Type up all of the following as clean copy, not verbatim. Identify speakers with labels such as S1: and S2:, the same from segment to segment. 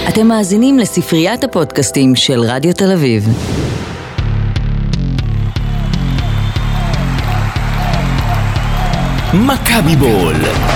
S1: אתם מאזינים לספריית הפודקאסטים של רדיו תל אביב.
S2: מכבי בול.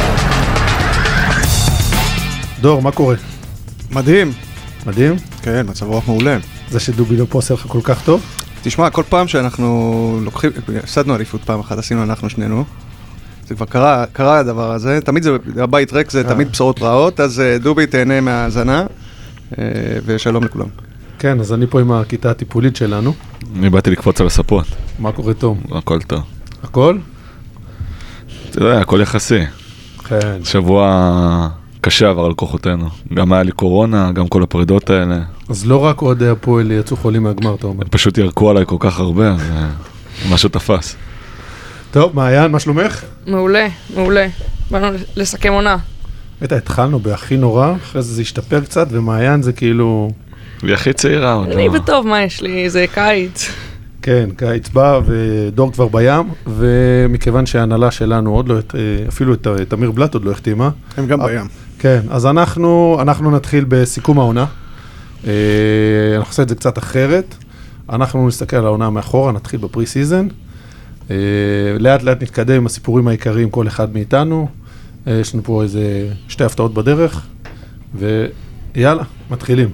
S3: דור, מה קורה?
S4: מדהים.
S3: מדהים?
S4: כן, מצב רוח מעולה.
S3: זה שדובי לא פה עושה לך כל כך טוב?
S4: תשמע, כל פעם שאנחנו לוקחים, הפסדנו אליפות פעם אחת, עשינו אנחנו שנינו. זה כבר קרה הדבר הזה, תמיד זה, הבית ריק זה תמיד בשורות רעות, אז דובי תהנה מהאזנה, ושלום לכולם.
S3: כן, אז אני פה עם הכיתה הטיפולית שלנו.
S5: אני באתי לקפוץ על הספות.
S3: מה קורה תום?
S5: הכל טוב.
S3: הכל?
S5: אתה יודע, הכל יחסי.
S3: כן.
S5: שבוע קשה עבר על כוחותינו. גם היה לי קורונה, גם כל הפרידות האלה.
S3: אז לא רק עוד הפועל יצאו חולים מהגמר, אתה אומר.
S5: הם פשוט ירקו עליי כל כך הרבה, אז משהו תפס.
S3: טוב, מעיין, מה שלומך?
S6: מעולה, מעולה. באנו לסכם עונה.
S3: התחלנו בהכי נורא, אחרי זה השתפר קצת, ומעיין זה כאילו...
S5: היא הכי צעירה עוד.
S6: אני בטוב, מה יש לי? זה קיץ.
S3: כן, קיץ בא ודור כבר בים, ומכיוון שההנהלה שלנו עוד לא, אפילו את תמיר בלט עוד לא החתימה.
S4: הם גם בים.
S3: כן, אז אנחנו נתחיל בסיכום העונה. אנחנו עושה את זה קצת אחרת. אנחנו נסתכל על העונה מאחורה, נתחיל בפרי סיזן. לאט לאט נתקדם עם הסיפורים העיקריים, כל אחד מאיתנו. יש לנו פה איזה 2 הפתעות בדרך, ויאללה, מתחילים.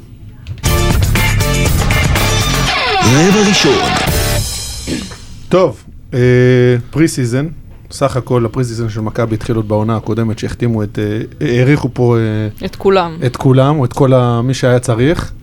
S2: רבע ראשון.
S3: טוב, פרי סיזן, סך הכל הפרי סיזן של מכבי התחיל עוד בעונה הקודמת שהחתימו העריכו פה
S6: את כולם.
S3: את כולם, או את כל מי שהיה צריך.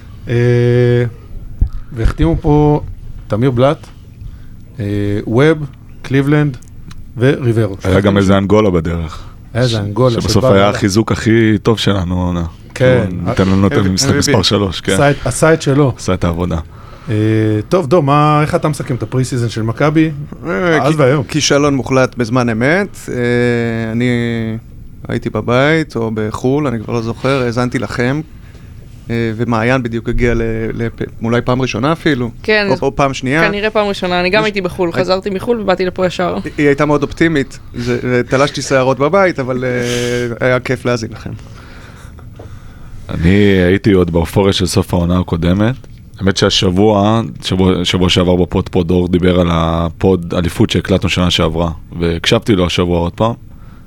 S3: והחתימו פה תמיר בלט, ווב, קליבלנד וריברו.
S5: היה גם איזה אנגולה בדרך.
S3: איזה אנגולה.
S5: שבסוף היה החיזוק הכי טוב שלנו.
S3: כן.
S5: ניתן לנו את המשחק מספר 3, כן.
S3: עשה את שלו.
S5: עשה את העבודה.
S3: טוב, דו, איך אתה מסכם את הפרי סיזן של מכבי? אז והיום.
S4: כישלון מוחלט בזמן אמת. אני הייתי בבית או בחול, אני כבר לא זוכר, האזנתי לכם. ומעיין בדיוק הגיע אולי פעם ראשונה אפילו.
S6: כן.
S4: או פעם שנייה.
S6: כנראה פעם ראשונה, אני גם הייתי בחול, חזרתי מחול ובאתי לפה ישר.
S4: היא הייתה מאוד אופטימית, תלשתי שערות בבית, אבל היה כיף להאזין לכם.
S5: אני הייתי עוד באופוריה של סוף העונה הקודמת. האמת שהשבוע, שבוע שעבר בפוד דור דיבר על הפוד אליפות שהקלטנו שנה שעברה, והקשבתי לו השבוע עוד פעם.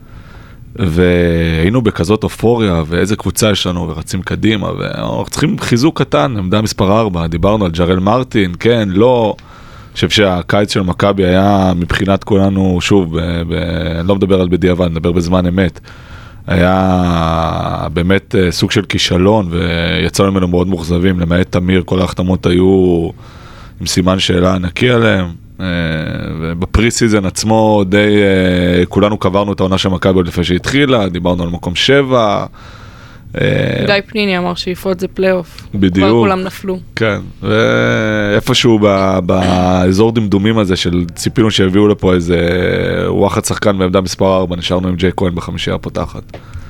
S5: והיינו בכזאת אופוריה, ואיזה קבוצה יש לנו, ורצים קדימה, ואנחנו צריכים חיזוק קטן, עמדה מספר 4, דיברנו על ג'רל מרטין, כן, לא, אני חושב שהקיץ של מכבי היה מבחינת כולנו, שוב, אני לא מדבר על בדיעבד, אני מדבר בזמן אמת, היה באמת סוג של כישלון, ויצאנו ממנו מאוד מוחזבים, למעט תמיר, כל ההחתמות היו עם סימן שאלה ענקי עליהם, ובפרי סיזן עצמו די כולנו קברנו את העונה של מכבי עוד לפני שהתחילה, דיברנו על מקום 7.
S6: גיא פניני אמר שאיפות זה פלייאוף.
S5: בדיוק.
S6: כבר כולם נפלו.
S5: כן, ואיפשהו באזור דמדומים הזה של ציפינו שהביאו לפה איזה וואחד שחקן בעמדה מספר 4, נשארנו עם ג'יי כהן בחמישייה הפותחת.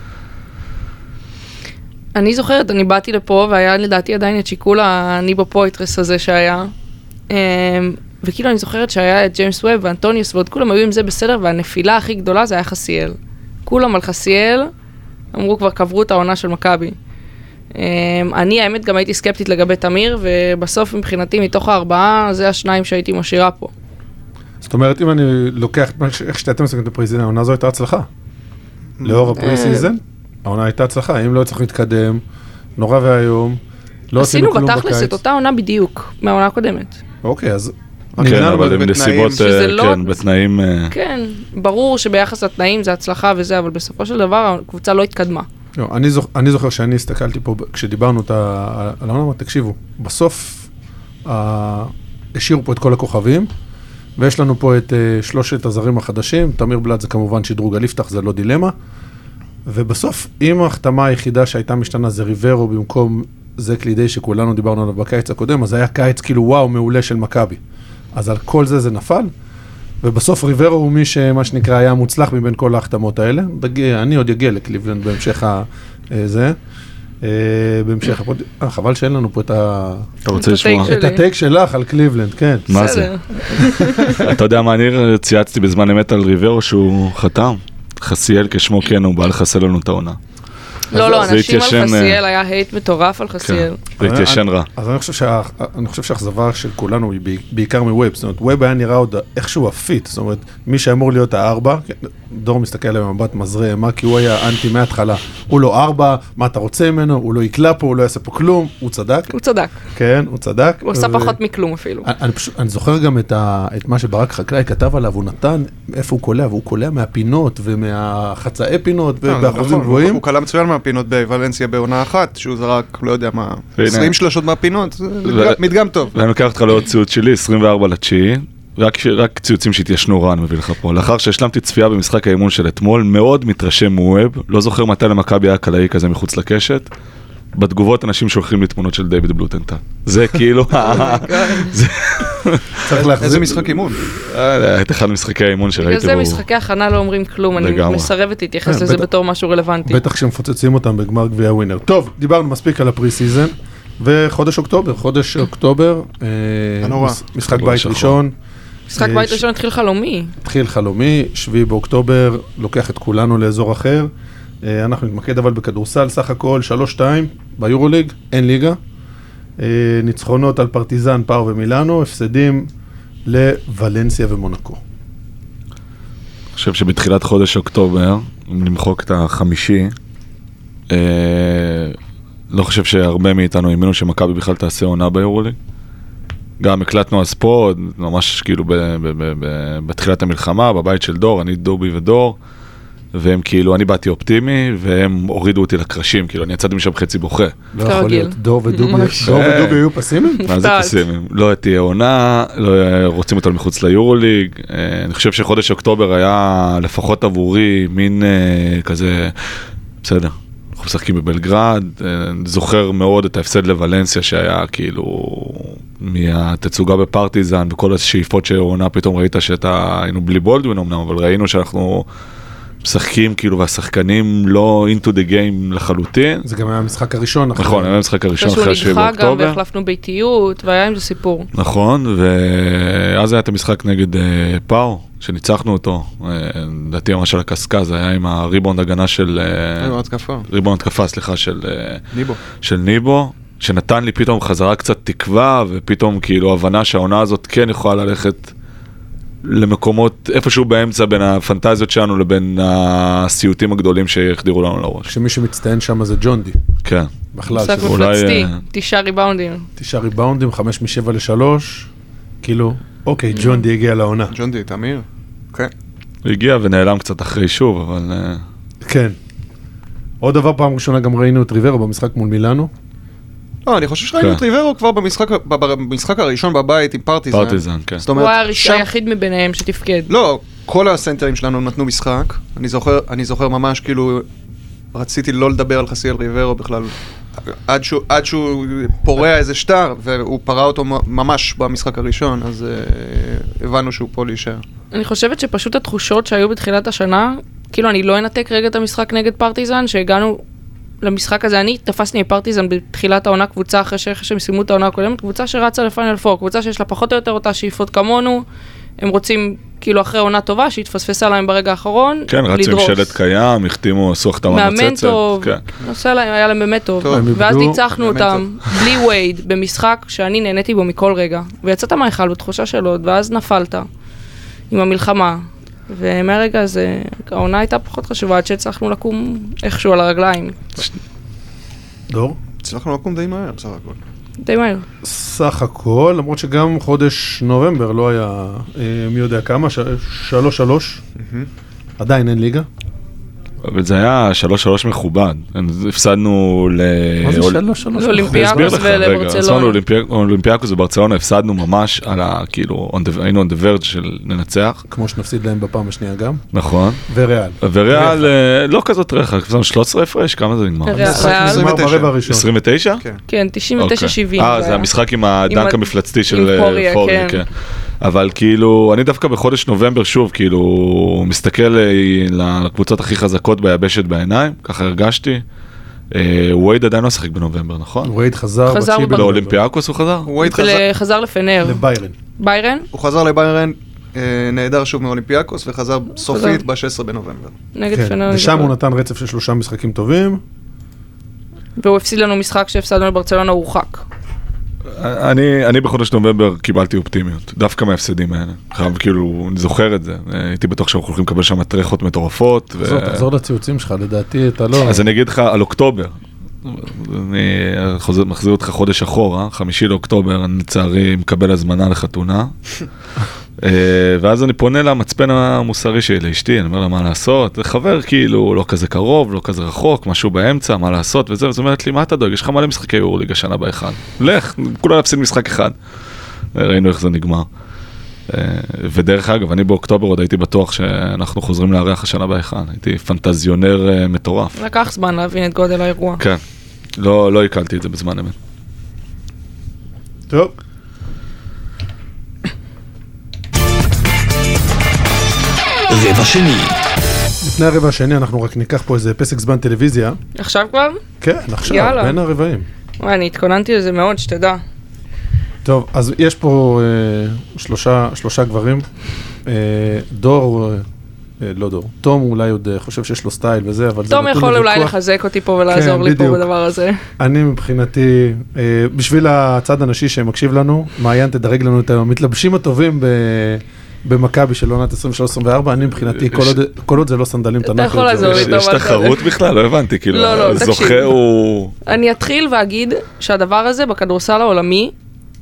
S6: אני זוכרת, אני באתי לפה והיה לדעתי עדיין את שיקול הניבו פויטרס הזה שהיה. וכאילו אני זוכרת שהיה את ג'יימס ווב ואנטוניוס ועוד כולם היו עם זה בסדר, והנפילה הכי גדולה זה היה חסיאל. כולם על חסיאל, אמרו כבר קברו את העונה של מכבי. אני האמת גם הייתי סקפטית לגבי תמיר, ובסוף מבחינתי מתוך 4 זה 2 שהייתי משאירה פה.
S3: זאת אומרת, אם אני לוקח איך שאתם מסתכלים את הפרי סיזן, העונה הזו הייתה הצלחה. לאור הפרי סיזן, העונה הייתה הצלחה. אם לא צריך להתקדם, נורא והיום, לא עשינו כלום בקיץ.
S6: עשינו בתכלס את אותה עונה בדיוק, מהעונה הקודמת.
S3: אוקיי, אז...
S5: כן, אבל עם נסיבות, כן, בתנאים...
S6: כן, ברור שביחס לתנאים זה הצלחה וזה, אבל בסופו של דבר הקבוצה לא התקדמה.
S3: אני זוכר שאני הסתכלתי פה, כשדיברנו על העונה, תקשיבו, בסוף השאירו פה את כל הכוכבים, ויש לנו פה את 3 הזרים החדשים, תמיר בלט זה כמובן שדרוג הליפתח, זה לא דילמה, ובסוף, אם ההחתמה היחידה שהייתה משתנה זה ריברו במקום זה קלידי שכולנו דיברנו עליו בקיץ הקודם, אז היה קיץ כאילו וואו מעולה של מכבי. אז על כל זה נפל, ובסוף ריברו הוא מי שמה שנקרא היה מוצלח מבין כל ההחתמות האלה. אני עוד יגיע לקליבלנד בהמשך זה. בהמשך, חבל שאין לנו פה את הטייק שלך על קליבלנד, כן.
S5: מה זה? אתה יודע מה, אני צייצתי בזמן אמת על ריברו שהוא חתם. חסיאל כשמו כן, הוא בא לחסל לנו את העונה.
S6: לא,
S5: זה
S6: אנשים על
S5: התיישן,
S6: חסיאל, היה הייט מטורף על חסיאל.
S5: זה התיישן רע.
S3: אז אני חושב שהאכזבה של כולנו היא בעיקר מווב. זאת אומרת, ווב היה נראה עוד איכשהו הפיט. זאת אומרת, מי שאמור להיות הארבע, דור מסתכל עליהם במבט מזרה אימה, כי הוא היה אנטי מההתחלה. הוא לא ארבע, מה אתה רוצה ממנו? הוא לא יקלה פה, הוא לא יעשה פה כלום. הוא צדק.
S6: הוא צדק.
S3: כן, הוא צדק.
S6: הוא עושה פחות מכלום אפילו.
S3: אני זוכר גם את מה שברק חקלאי כתב עליו, הוא נתן איפה הוא קולע, והוא קולע מהפינות ומהחצאי פינות ובאחוזים גבוהים.
S4: הוא קלע מצוין מהפינות בוולנסיה בעונה אחת, שהוא זרק, לא יודע מה, 20 שלשות מהפינות, זה מדגם טוב.
S5: ואני לוקח אותך לעוד ציוץ שלי, 24/9, רק ציוצים שהתיישנו רע, אני מביא לך פה. לאחר שהשלמתי צפייה במשחק האימון של אתמול, מאוד מתרשם מווב, לא זוכר מתי למכבי היה קלעי כזה מחוץ לקשת. בתגובות אנשים שולחים לי תמונות של דיוויד בלוטנטל. זה כאילו...
S4: איזה משחק אימון?
S5: את אחד משחקי האימון שראיתי בו.
S6: בגלל זה משחקי הכנה לא אומרים כלום, אני מסרבת להתייחס לזה בתור משהו רלוונטי.
S3: בטח כשמפוצצים אותם בגמר גביע ווינר. טוב, דיברנו מספיק על הפרי סיזן, וחודש אוקטובר, משחק בית ראשון.
S6: משחק בית ראשון התחיל חלומי. 7 באוקטובר, לוקח את כולנו לאזור אחר. אנחנו נתמקד אבל בכדורסל, סך הכל 3-2 ביורוליג, אין ליגה. ניצחונות על פרטיזן, פאו ומילאנו, הפסדים לוולנסיה ומונקו.
S5: אני חושב שבתחילת חודש אוקטובר, אם נמחוק את החמישי, לא חושב שהרבה מאיתנו האמינו שמכבי בכלל תעשה עונה ביורוליג. גם הקלטנו אז פה, ממש כאילו בתחילת המלחמה, בבית של דור, אני דובי ודור, והם כאילו, אני באתי אופטימי, והם הורידו אותי לקרשים, כאילו, אני יצאתי משם חצי בוכה.
S3: לא יכול להיות, דור ודובי היו פסימים?
S5: מה זה פסימים? לא תהיה עונה, לא רוצים אותנו מחוץ ליורוליג, אני חושב שחודש אוקטובר היה לפחות עבורי, מין כזה, בסדר, אנחנו משחקים בבלגרד, זוכר מאוד את ההפסד לוולנסיה, שהיה כאילו, מהתצוגה בפרטיזן, וכל השאיפות של עונה, פתאום ראית היינו בלי בולדווין אמנם, אבל ראינו שאנחנו משחקים כאילו, והשחקנים לא into the game לחלוטין.
S3: זה גם היה המשחק הראשון.
S5: נכון, היה המשחק הראשון אחרי 7
S6: באוקטובר.
S5: באוקטובר.
S6: גם והחלפנו ביתיות, והיה עם זה סיפור.
S5: נכון, ואז היה את המשחק נגד פאו, שניצחנו אותו, לדעתי ממש על הקסקז, היה עם הריבאונד הגנה של... ריבאונד התקפה, סליחה, של ניבו, שנתן לי פתאום חזרה קצת תקווה, ופתאום כאילו הבנה שהעונה הזאת כן יכולה ללכת למקומות איפשהו באמצע בין הפנטזיות שלנו לבין הסיוטים הגדולים שיחדירו לנו לראש.
S3: שמי שמצטיין שם זה ג'ון די.
S5: כן.
S6: בכלל. משחק מפלצתי, 9 ריבאונדים.
S3: 9 ריבאונדים, 5 מ-7 ל-3. כאילו, אוקיי, ג'ון די הגיע לעונה.
S4: ג'ון די, תמיר. כן.
S5: הוא הגיע ונעלם קצת אחרי שוב, אבל...
S3: כן. עוד דבר, פעם ראשונה גם ראינו את ריברו במשחק מול מילאנו.
S4: לא, אני חושב שראינו את ריברו כבר במשחק הראשון בבית עם פרטיזן.
S5: פרטיזן, כן.
S6: הוא היה היחיד מביניהם שתפקד.
S4: לא, כל הסנטרים שלנו נתנו משחק. אני זוכר ממש כאילו, רציתי לא לדבר על חסיאל ריברו בכלל, עד שהוא פורע איזה שטר, והוא פרע אותו ממש במשחק הראשון, אז הבנו שהוא פה להישאר.
S6: אני חושבת שפשוט התחושות שהיו בתחילת השנה, כאילו אני לא אנתק רגע את המשחק נגד פרטיזן, שהגענו למשחק הזה, אני תפסני פרטיזן בתחילת העונה קבוצה, אחרי שהם סיימו את העונה הקודמת, קבוצה שרצה לפיינל פור, קבוצה שיש לה פחות או יותר אותה שאיפות כמונו, הם רוצים כאילו אחרי עונה טובה, שהתפספסה להם ברגע האחרון,
S5: כן, רצו עם שלט קיים, החתימו, עשו החתמה
S6: מאמן
S5: נוצצת.
S6: טוב, היה להם באמת טוב. ואז ניצחנו אותם, בלי וייד, במשחק שאני נהניתי בו מכל רגע, ויצאת מהיכל בתחושה שלו, ואז נפלת עם המלחמה. ומהרגע הזה, העונה הייתה פחות חשובה, עד שהצלחנו לקום איכשהו על הרגליים.
S3: דור?
S4: הצלחנו לקום די מהר, בסך הכל.
S6: די מהר.
S3: סך הכל, למרות שגם חודש נובמבר לא היה, מי יודע כמה, 3-3. עדיין אין ליגה.
S5: אבל זה היה 3-3 מכובד. הפסדנו
S3: מה זה 3-3?
S6: לאולימפיאקוס ולברצלונה.
S5: לאולימפיאקוס וברצלונה הפסדנו ממש על ה... כאילו, היינו on the verge של לנצח.
S3: כמו שנפסיד להם בפעם השנייה גם.
S5: נכון.
S3: וריאל.
S5: וריאל לא כזאת רחק, הפסדנו 13 הפרש, כמה זה נגמר?
S3: ברבע הראשון.
S5: 29?
S6: כן, 99-70.
S5: זה המשחק עם הדנק המפלצתי של פוריה, כן. אבל כאילו, אני דווקא בחודש נובמבר שוב, כאילו, מסתכל לקבוצות הכי חזקות ביבשת בעיניים, ככה הרגשתי. ווייד עדיין לא שחק בנובמבר, נכון?
S3: ווייד חזר
S5: לאולימפיאקוס הוא חזר?
S6: חזר לפנר.
S3: לביירן.
S6: ביירן?
S4: הוא חזר לביירן, נהדר שוב מאולימפיאקוס, וחזר סופית ב-16 בנובמבר.
S6: נגד פנר.
S3: ושם הוא נתן רצף של 3 משחקים טובים.
S6: והוא הפסיד לנו משחק שהפסדנו לברצלונה הורחק.
S5: אני בחודש נובמבר קיבלתי אופטימיות, דווקא מההפסדים האלה. חייב, כאילו, אני זוכר את זה. הייתי בטוח שאנחנו הולכים לקבל שם טרחות מטורפות.
S3: תחזור לציוצים שלך, לדעתי אתה לא...
S5: אז אני אגיד לך על אוקטובר. אני מחזיר אותך חודש אחורה, 5 לאוקטובר, אני לצערי מקבל הזמנה לחתונה. ואז אני פונה למצפן המוסרי שלי, לאשתי, אני אומר לה מה לעשות, זה חבר כאילו, לא כזה קרוב, לא כזה רחוק, משהו באמצע, מה לעשות, וזה, וזאת אומרת לי, מה אתה דואג, יש לך מלא משחקי יורוליג השנה באחד, לך, כולה להפסיד משחק אחד. ראינו איך זה נגמר. ודרך אגב, אני באוקטובר עוד הייתי בטוח שאנחנו חוזרים לארח השנה באחד, הייתי פנטזיונר מטורף.
S6: לקח זמן להבין את גודל האירוע.
S5: כן, לא הקלתי את זה בזמן אמת.
S3: טוב.
S2: רבע שני.
S3: לפני הרבע השני אנחנו רק ניקח פה איזה פסק זמן טלוויזיה.
S6: עכשיו כבר?
S3: כן, עכשיו,
S6: יאללה.
S3: בין הרבעים.
S6: וואי, אני התכוננתי לזה מאוד, שתדע.
S3: טוב, אז יש פה שלושה גברים. דור, לא דור, תום אולי עוד חושב שיש לו סטייל וזה, אבל זה
S6: תום יכול אולי לחזק אותי פה ולעזור לי פה בדבר הזה.
S3: אני מבחינתי, בשביל הצד הנשי שמקשיב לנו, מעיין תדרג לנו את המתלבשים הטובים במכבי של עונת 23-24, אני מבחינתי, כל עוד זה לא סנדלים תנ"ך.
S6: אתה יכול לעזור לי טוב.
S5: יש תחרות בכלל? לא הבנתי, כאילו,
S6: לא, תקשיב.
S5: זוכה הוא...
S6: אני אתחיל ואגיד שהדבר הזה בכדורסל העולמי,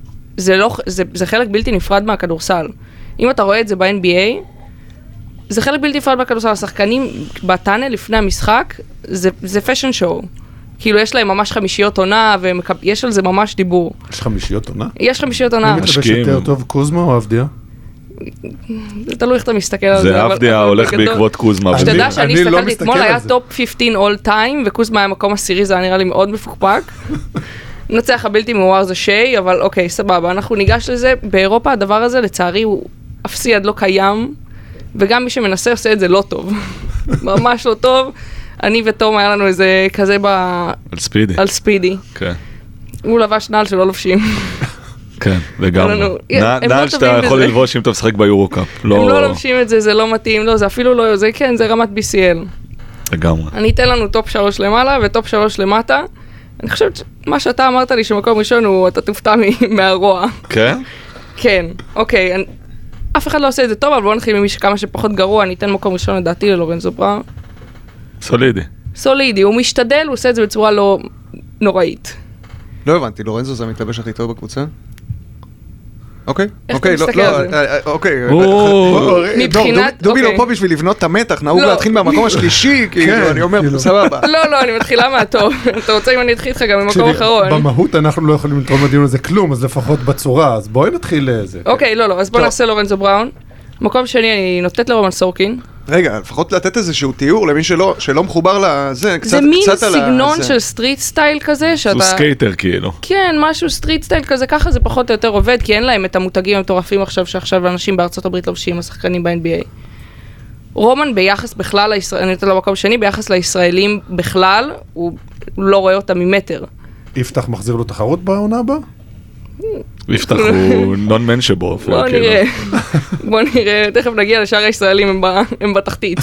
S6: זה חלק בלתי נפרד מהכדורסל. אם אתה רואה את זה ב-NBA, זה חלק בלתי נפרד מהכדורסל. השחקנים בטאנל לפני המשחק, זה פשן שואו. כאילו יש להם ממש חמישיות עונה, ויש על זה ממש דיבור.
S3: יש חמישיות עונה?
S6: יש חמישיות עונה.
S3: מי מתלבש יותר טוב, קוזמה או אבדיה?
S6: זה תלוי איך אתה מסתכל על זה.
S5: זה אבדיה הולך בעקבות קוזמה.
S6: שתדע שאני הסתכלתי אתמול, היה טופ 15 all time, וקוזמה היה מקום עשירי, זה היה נראה לי מאוד מפוקפק. נצח הבלתי מאוהר זה שי, אבל אוקיי, סבבה, אנחנו ניגש לזה. באירופה הדבר הזה, לצערי, הוא אפסי עד לא קיים, וגם מי שמנסה עושה את זה לא טוב. ממש לא טוב. אני ותום היה לנו איזה כזה על ספידי.
S5: כן.
S6: הוא לבש נעל שלא לובשים.
S5: כן, לגמרי. נעל שאתה יכול ללבוש אם אתה משחק ביורו-קאפ.
S6: הם לא לובשים את זה, זה לא מתאים, לא, זה אפילו לא, זה כן, זה רמת BCL.
S5: לגמרי.
S6: אני אתן לנו טופ 3 למעלה וטופ 3 למטה. אני חושבת שמה שאתה אמרת לי שמקום ראשון הוא, אתה תופתע מהרוע.
S5: כן?
S6: כן, אוקיי. אף אחד לא עושה את זה טוב, אבל בואו נתחיל ממי שכמה שפחות גרוע, אני אתן מקום ראשון לדעתי ללורנזו בראון. סולידי, הוא משתדל, הוא עושה את זה בצורה לא נוראית.
S4: לא הבנתי, לורנזו זה המתלבש הכי טוב בקבוצה? אוקיי,
S6: איך אתה מסתכל על זה?
S4: אוקיי.
S6: מבחינת,
S4: דובי לא פה בשביל לבנות את המתח, נהוג להתחיל מהמקום השלישי, כאילו, אני אומר, סבבה.
S6: לא, אני מתחילה מהטוב. אתה רוצה אם אני אתחיל איתך גם ממקום אחרון?
S3: במהות אנחנו לא יכולים לתרום לדיון הזה כלום, אז לפחות בצורה, אז בואי נתחיל לזה.
S6: אוקיי, לא, אז בוא נעשה לורנזו בראון. מקום שני, אני נותנת לרומן סורקין.
S4: רגע, לפחות לתת איזשהו תיאור למי שלא מחובר לזה, קצת
S6: זה
S4: על
S6: מין סגנון של סטריט סטייל כזה, שאתה...
S5: הוא סקייטר כאילו.
S6: כן, משהו סטריט סטייל כזה, ככה זה פחות או יותר עובד, כי אין להם את המותגים המטורפים עכשיו, שעכשיו אנשים בארצות הברית לובשים, השחקנים ב-NBA. רומן ביחס בכלל, אני נותנת לו מקום שני, ביחס לישראלים בכלל, הוא לא רואה אותה ממטר.
S3: יפתח מחזיר לו תחרות בעונה הבאה?
S5: יפתח הוא נון-מנשבו.
S6: בוא נראה, תכף נגיע לשאר הישראלים, הם בתחתית.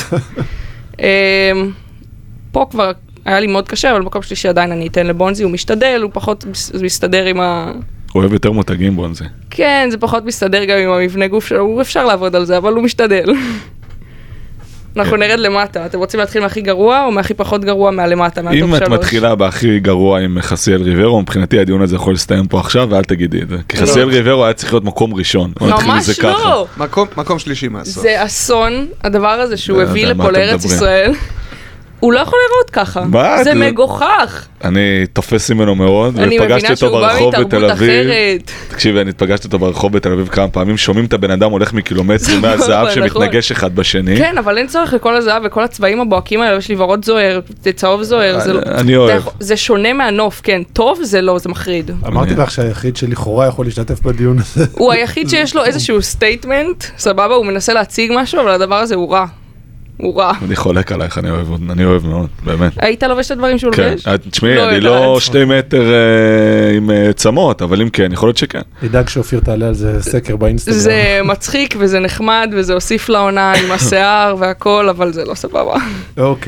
S6: פה כבר היה לי מאוד קשה, אבל במקום שלישי עדיין אני אתן לבונזי, הוא משתדל, הוא פחות מסתדר עם ה...
S5: הוא אוהב יותר מותגים בונזי.
S6: כן, זה פחות מסתדר גם עם המבנה גוף שלו, הוא אפשר לעבוד על זה, אבל הוא משתדל. אנחנו נרד למטה, אתם רוצים להתחיל מהכי גרוע או מהכי פחות גרוע מהלמטה, מהטופ 3?
S5: אם את מתחילה בהכי גרוע עם חסיאל ריברו, מבחינתי הדיון הזה יכול להסתיים פה עכשיו ואל תגידי את זה. כי חסיאל ריברו היה צריך להיות מקום ראשון.
S6: ממש לא.
S4: מקום שלישי מהסוף.
S6: זה אסון, הדבר הזה שהוא הביא לפה לארץ ישראל. הוא לא יכול לראות ככה. זה מגוחך.
S5: אני תופס ממנו מאוד,
S6: אני מבינה שהוא בא מתרבות אחרת.
S5: תקשיבי, אני התפגשתי אותו ברחוב בתל אביב כמה פעמים, שומעים את הבן אדם הולך מקילומטרים מהזהב שמתנגש אחד בשני.
S6: כן, אבל אין צורך לכל הזהב וכל הצבעים הבוהקים האלה, יש לי ורוד זוהר, צהוב זוהר.
S5: אני אוהב.
S6: זה שונה מהנוף, כן. טוב זה לא, זה מחריד.
S3: אמרתי לך שהיחיד שלכאורה יכול להשתתף בדיון הזה.
S6: הוא היחיד שיש לו איזשהו סטייטמנט, סבבה, הוא מנסה להציג משהו, אבל הדבר הזה הוא רע. הוא רע.
S5: אני חולק עלייך, אני אוהב מאוד, באמת.
S6: היית לובש את הדברים שהוא לובש?
S5: כן, תשמעי, אני לא 2 מטר עם צמות, אבל אם כן, יכול להיות שכן.
S3: ידאג שאופיר תעלה על זה סקר באינסטגרם.
S6: זה מצחיק וזה נחמד, וזה הוסיף לעונה עם השיער והכל, אבל זה לא סבבה.
S3: אוקיי.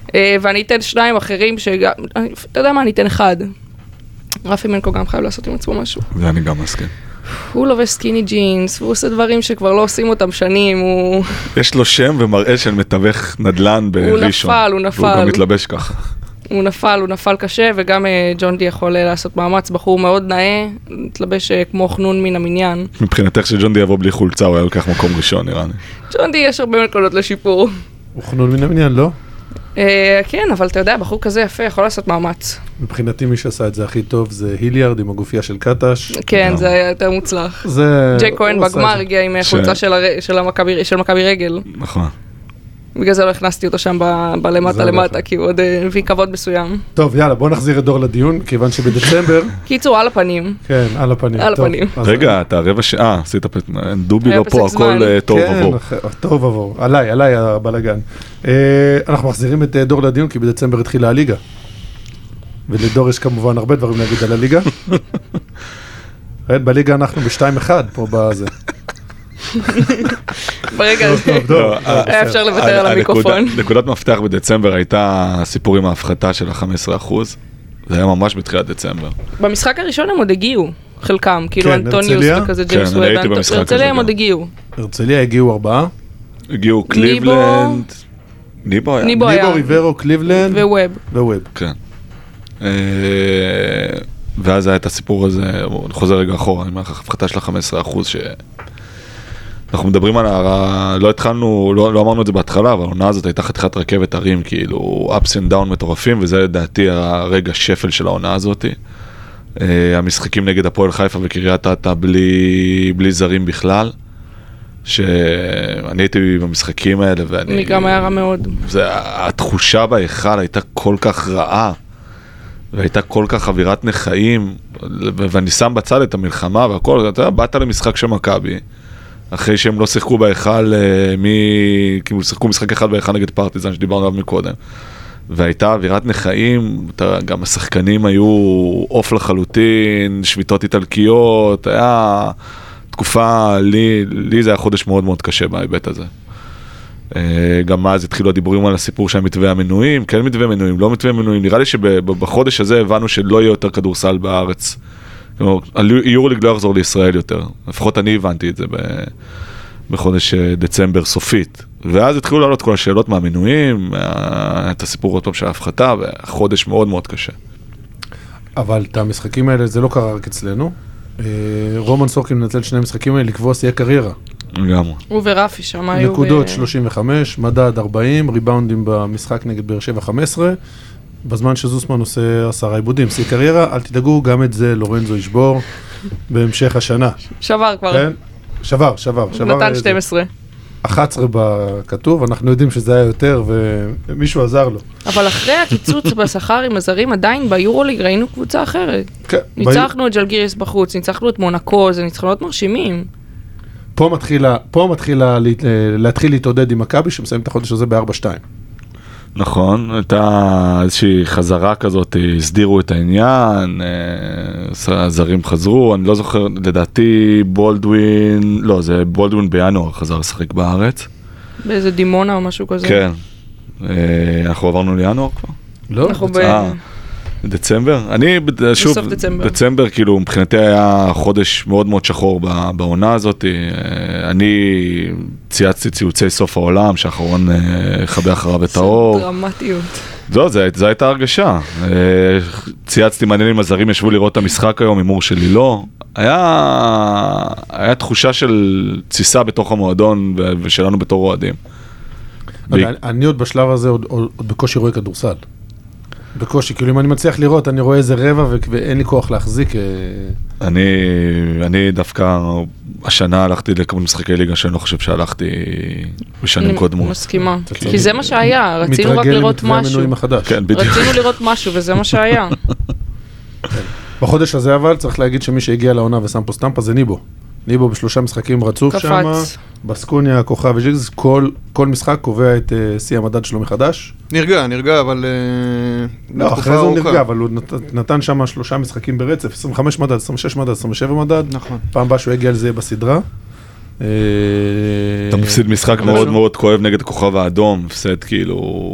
S6: ואני אתן 2 אחרים שגם, אתה יודע מה, אני אתן 1. רפי מנקו גם חייב לעשות עם עצמו משהו.
S5: ואני גם מסכים.
S6: הוא לובש סקיני ג'ינס, והוא עושה דברים שכבר לא עושים אותם שנים, הוא...
S5: יש לו שם ומראה של מתווך נדל"ן בראשון.
S6: הוא נפל.
S5: והוא גם מתלבש ככה.
S6: הוא נפל קשה, וגם ג'ון די יכול לעשות מאמץ, בחור מאוד נאה, מתלבש כמו חנון מן המניין.
S5: מבחינתך שג'ון די יבוא בלי חולצה, הוא היה לוקח מקום ראשון, נראה לי.
S6: ג'ון די יש הרבה נקודות לשיפור.
S3: הוא חנון מן המניין, לא?
S6: כן, אבל אתה יודע, בחור כזה יפה יכול לעשות מאמץ.
S3: מבחינתי מי שעשה את זה הכי טוב זה היליארד עם הגופייה של קטש.
S6: כן, זה היה יותר מוצלח. ג'יי כהן בגמר הגיע עם חולצה של מכבי רגל.
S5: נכון.
S6: בגלל זה לא הכנסתי אותו שם למטה, כי הוא עוד הביא כבוד מסוים.
S3: טוב, יאללה, בוא נחזיר את דור לדיון, כיוון שבדצמבר...
S6: קיצור, על הפנים.
S3: כן, על הפנים.
S6: על הפנים.
S5: רגע, אתה רבע שעה, עשית דובי לא פה, הכל טוב עבור.
S3: כן, טוב עבור. עליי הבלגן. אנחנו מחזירים את דור לדיון, כי בדצמבר התחילה הליגה. ולדור יש כמובן הרבה דברים להגיד על הליגה. בליגה אנחנו ב-2-1 פה בזה.
S6: ברגע הזה, היה אפשר לוותר על המיקרופון.
S5: נקודת מפתח בדצמבר הייתה סיפור עם ההפחתה של ה-15%. זה היה ממש בתחילת דצמבר.
S6: במשחק הראשון הם עוד הגיעו, חלקם, כאילו אנטוניוס וכזה ג'יימס ווב. הרצליה הם עוד הגיעו.
S3: הרצליה הגיעו 4.
S5: הגיעו קליבלנד. ניבו היה.
S3: ריברו, קליבלנד. וווב.
S5: כן. ואז היה את הסיפור הזה, אני חוזר רגע אחורה, אני אומר לך, הפחתה של ה-15% אנחנו מדברים על לא התחלנו, לא אמרנו את זה בהתחלה, אבל העונה הזאת הייתה חתיכת רכבת הרים, כאילו ups and down מטורפים, וזה לדעתי הרגע שפל של העונה הזאת. המשחקים נגד הפועל חיפה וקריית אתא בלי זרים בכלל, שאני הייתי במשחקים האלה,
S6: אני גם היה רע מאוד.
S5: התחושה בהיכל הייתה כל כך רעה, והייתה כל כך אווירת נחיים, ואני שם בצד את המלחמה והכל, אתה יודע, באת למשחק של מכבי, אחרי שהם לא שיחקו בהיכל, כאילו שיחקו משחק אחד בהיכל נגד פרטיזן שדיברנו עליו מקודם, והייתה אווירת נחיים, גם השחקנים היו אוף לחלוטין, שביתות איטלקיות, היה תקופה, לי זה היה חודש מאוד מאוד קשה בהיבט הזה. גם אז התחילו הדיבורים על הסיפור של מתווה המנויים, כן מתווה מנויים, לא מתווה מנויים, נראה לי שבחודש הזה הבנו שלא יהיה יותר כדורסל בארץ. יורוליג לא יחזור לישראל יותר, לפחות אני הבנתי את זה בחודש דצמבר סופית, ואז התחילו לעלות כל השאלות מהמנויים, את הסיפור עוד פעם של ההפחתה, וחודש מאוד מאוד קשה.
S3: אבל את המשחקים האלה זה לא קרה רק אצלנו, רומן סורקין מנצל 2 משחקים האלה לקבוע שיאי קריירה.
S5: לגמרי.
S6: הוא ורפי שם היו...
S3: נקודות 35, מדד 40, ריבאונדים במשחק נגד באר שבע 15, בזמן שזוסמן עושה 10 עיבודים. שיאי קריירה, אל תדאגו, גם את זה לורנזו ישבור בהמשך השנה.
S6: שבר כבר.
S3: כן? שבר.
S6: נתן 12.
S3: 11 בכתוב, אנחנו יודעים שזה היה יותר ומישהו עזר לו.
S6: אבל אחרי הקיצוץ בשכר עם הזרים, עדיין ביורוליג ראינו קבוצה אחרת.
S3: כן.
S6: ניצחנו את ג'לגיריס בחוץ, ניצחנו את מונקו, זה ניצחונות מרשימים.
S3: פה מתחילה להתחיל להתעודד עם מכבי, שמסיים את החודש הזה ב-4-2.
S5: נכון, הייתה איזושהי חזרה כזאת, הסדירו את העניין, הזרים חזרו, אני לא זוכר, לדעתי בולדווין, לא, זה בולדווין בינואר חזר לשחק בארץ.
S6: באיזה דימונה או משהו כזה.
S5: כן, אנחנו עברנו לינואר כבר?
S3: לא,
S6: אנחנו
S5: דצמבר? אני, שוב, דצמבר כאילו מבחינתי היה חודש מאוד מאוד שחור בעונה הזאת, אני צייצתי ציוצי סוף העולם, שאחרון חבא אחריו את האור.
S6: דרמטיות.
S5: זו הייתה הרגשה. צייצתי מעניין אם הזרים ישבו לראות את המשחק היום, הימור שלי לא. היה תחושה של תסיסה בתוך המועדון ושלנו בתור אוהדים.
S3: אני עוד בשלב הזה עוד בקושי רואה כדורסל. בקושי, כאילו אם אני מצליח לראות, אני רואה איזה רבע ואין לי כוח להחזיק.
S5: אני דווקא השנה הלכתי לכמה משחקי ליגה שאני לא חושב שהלכתי בשנים קודמות.
S6: אני מסכימה, כי זה מה שהיה, רצינו רק לראות משהו. רצינו לראות משהו וזה מה שהיה.
S3: בחודש הזה אבל צריך להגיד שמי שהגיע לעונה ושם פה סטמפה זה ניבו. ניבו ב3 משחקים רצוף שם, בסקוניה, כוכב וג'יגס, כל משחק קובע את שיא המדד שלו מחדש.
S4: נרגע, אבל...
S3: לא, אחרי זה הוא נרגע, אבל הוא נתן שם 3 משחקים ברצף, 25 מדד, 26 מדד, 27 מדד. נכון. פעם הבאה שהוא הגיע לזה בסדרה.
S5: אתה מפסיד משחק מאוד מאוד כואב נגד הכוכב האדום, מפסיד כאילו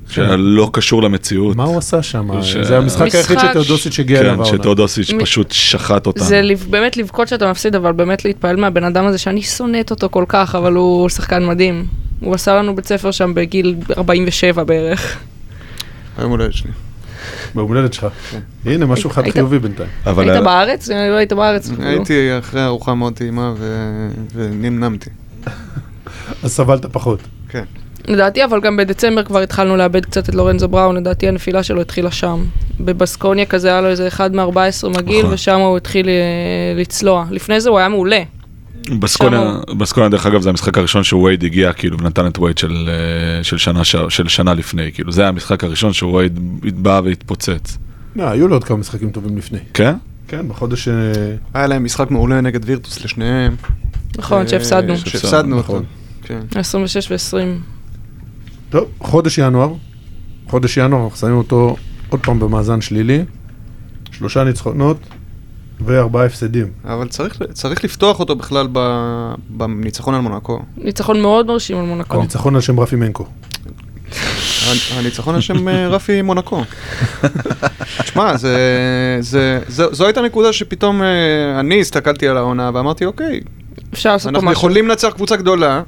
S5: שלא קשור למציאות.
S3: מה הוא עשה שם? זה המשחק היחיד שתאודוסיץ' הגיע אליו.
S5: כן, שתאודוסיץ' פשוט שחט אותנו.
S6: זה באמת לבכות שאתה מפסיד, אבל באמת להתפעל מהבן אדם הזה שאני שונאת אותו כל כך, אבל הוא שחקן מדהים. הוא עשה לנו בית ספר שם בגיל 47 בערך.
S4: היום הולדת שלי.
S3: ביום הולדת שלך. הנה, משהו חד חיובי בינתיים.
S6: היית בארץ? אני לא היית בארץ.
S4: הייתי אחרי ארוחה מאוד טעימה ונמנמתי.
S3: אז סבלת פחות.
S4: כן.
S6: לדעתי, אבל גם בדצמבר כבר התחלנו לאבד קצת את לורנזו בראון, לדעתי הנפילה שלו התחילה שם. בבסקוניה כזה היה לו איזה 1 מ-14 מגיל, ושם הוא התחיל לצלוע. לפני זה הוא היה מעולה.
S5: בסקוניה, דרך אגב, זה המשחק הראשון שווייד הגיע, כאילו, ונתן את ווייד של שנה לפני, כאילו, זה היה המשחק הראשון שווייד בא והתפוצץ.
S3: היו לו עוד כמה משחקים טובים לפני.
S5: כן?
S3: כן, בחודש...
S4: היה להם משחק מעולה נגד וירטוס לשניהם.
S6: נכון, שהפסדנו.
S4: שהפסדנו אותו.
S6: 26 ו-20.
S3: טוב, חודש ינואר, אנחנו שמים אותו עוד פעם במאזן שלילי, 3 ניצחונות ו4 הפסדים.
S4: אבל צריך לפתוח אותו בכלל בניצחון על מונקו.
S6: ניצחון מאוד מרשים על מונקו.
S3: הניצחון על שם רפי מנקו.
S4: הניצחון על שם רפי מונקו. תשמע, זו הייתה נקודה שפתאום אני הסתכלתי על העונה ואמרתי, אוקיי,
S6: אפשר לעשות פה משהו.
S4: אנחנו יכולים לנצח קבוצה גדולה,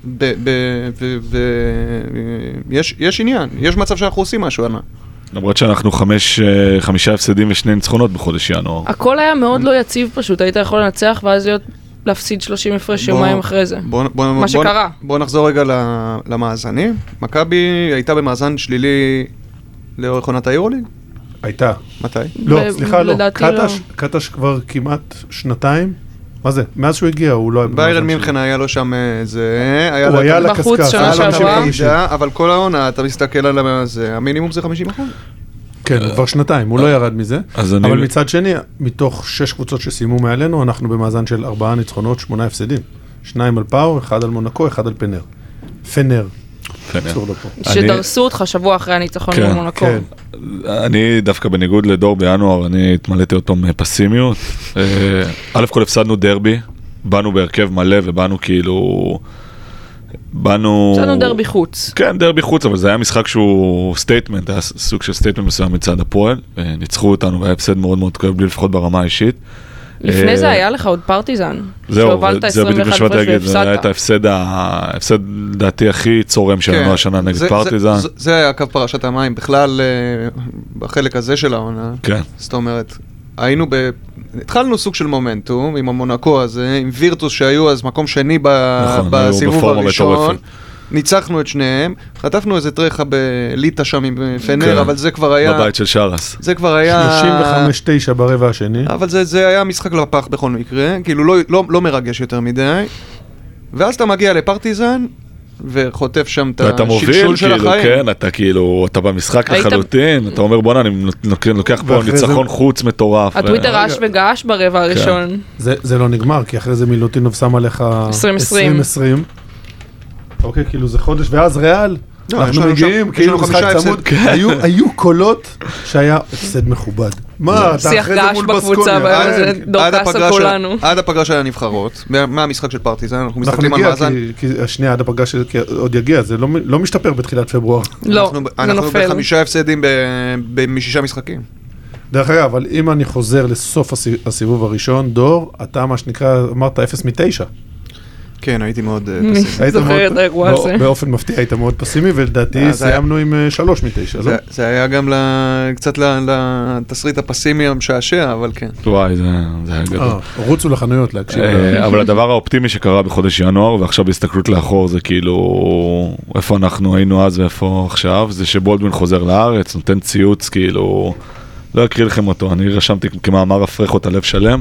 S4: ויש עניין, יש מצב שאנחנו עושים משהו, ענה.
S5: למרות שאנחנו 5 הפסדים ו2 ניצחונות בחודש ינואר.
S6: הכל היה מאוד לא יציב פשוט, היית יכול לנצח ואז להפסיד 30 הפרש יומיים אחרי זה. מה שקרה.
S4: בוא נחזור רגע למאזנים. מכבי הייתה במאזן שלילי לאורך עונת היורוליג?
S3: הייתה.
S4: מתי?
S3: לא, סליחה, לא. קטש כבר כמעט 2. מה זה? מאז שהוא הגיע, הוא לא...
S4: ביירן מינכן היה לו שם זה...
S3: הוא היה לקסקס.
S4: אבל כל העונה, אתה מסתכל על זה, המינימום זה 50%.
S3: כן, כבר 2, הוא לא ירד מזה. אבל מצד שני, מתוך 6 קבוצות שסיימו מעלינו, אנחנו במאזן של 4 ניצחונות, 8 הפסדים. 2 על פאו, 1 על מונקו, 1 על פנר.
S6: שדרסו אותך שבוע אחרי הניצחון במונקו.
S5: אני דווקא בניגוד לדור בינואר, אני התמלאתי אותו מפסימיות. א' כל הפסדנו דרבי, באנו בהרכב מלא ובאנו כאילו...
S6: הפסדנו דרבי חוץ.
S5: כן, דרבי חוץ, אבל זה היה משחק שהוא סטייטמנט, היה סוג של סטייטמנט מסוים מצד הפועל, ניצחו אותנו והיה הפסד מאוד מאוד כואב לי לפחות ברמה האישית.
S6: לפני זה היה לך עוד פרטיזן,
S5: זהו, זה בדיוק משמעת להגיד, זה היה את ההפסד דעתי הכי צורם שלנו השנה נגד פרטיזן.
S4: זה היה קו פרשת המים, בכלל בחלק הזה של העונה, זאת אומרת, התחלנו סוג של מומנטום עם המונקו הזה, עם וירטוס שהיו אז מקום שני בסיבוב הראשון, ניצחנו את שניהם, חטפנו איזה טרחה בליטה שם עם פנר, אבל זה כבר היה...
S5: בבית של שרס.
S4: זה כבר היה...
S3: 35-9 ברבע השני.
S4: אבל זה היה משחק לפח בכל מקרה, כאילו לא מרגש יותר מדי. ואז אתה מגיע לפרטיזן, וחוטף שם את השלשול של החיים.
S5: כן, אתה כאילו, אתה במשחק לחלוטין, אתה אומר בוא'נה, אני לוקח פה ניצחון חוץ מטורף.
S6: הטוויטר רעש וגעש ברבע הראשון.
S3: זה לא נגמר, כי אחרי זה מילוטינוב שם עליך 2020. אוקיי, כאילו זה חודש, ואז ריאל, אנחנו מגיעים, כאילו משחק צמוד, היו קולות שהיה הפסד מכובד. מה, אתה אחרי זה מול בסקוניה.
S6: דורקס על כולנו.
S4: עד הפגרה של הנבחרות, מהמשחק של פרטיזן, אנחנו מסתכלים על מאזן.
S3: השנייה, עד הפגרה של עוד יגיע, זה לא משתפר בתחילת פברואר.
S6: לא, זה נופל.
S4: אנחנו ב5 הפסדים ב6 משחקים.
S3: דרך אגב, אבל אם אני חוזר לסוף הסיבוב הראשון, דור, אתה מה שנקרא, אמרת 0 מ-9.
S4: כן, הייתי מאוד
S6: פסימי. זוכר את האירוע הזה.
S3: באופן מפתיע היית מאוד פסימי, ולדעתי סיימנו עם 3 מ-9, לא?
S4: זה היה גם קצת לתסריט הפסימי המשעשע, אבל כן.
S5: וואי, זה היה גדול.
S3: רוצו לחנויות להקשיב.
S5: אבל הדבר האופטימי שקרה בחודש ינואר, ועכשיו בהסתכלות לאחור, זה כאילו, איפה אנחנו היינו אז ואיפה עכשיו, זה שבולדווין חוזר לארץ, נותן ציוץ, כאילו, לא אקריא לכם אותו, אני רשמתי כמאמר הפרחות הלב שלם.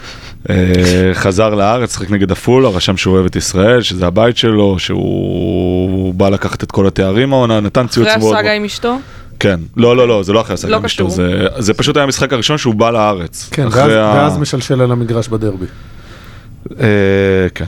S5: חזר לארץ, שחק נגד הפולה, רשם שהוא אוהב את ישראל, שזה הבית שלו, שהוא בא לקחת את כל התארים העונה, נתן ציוץ מאוד...
S6: אחרי הסאגה עם אשתו?
S5: כן, לא, זה לא אחרי הסאגה עם אשתו, זה פשוט היה המשחק הראשון שהוא בא לארץ.
S3: כן, ואז משלשל על המגרש בדרבי.
S5: כן.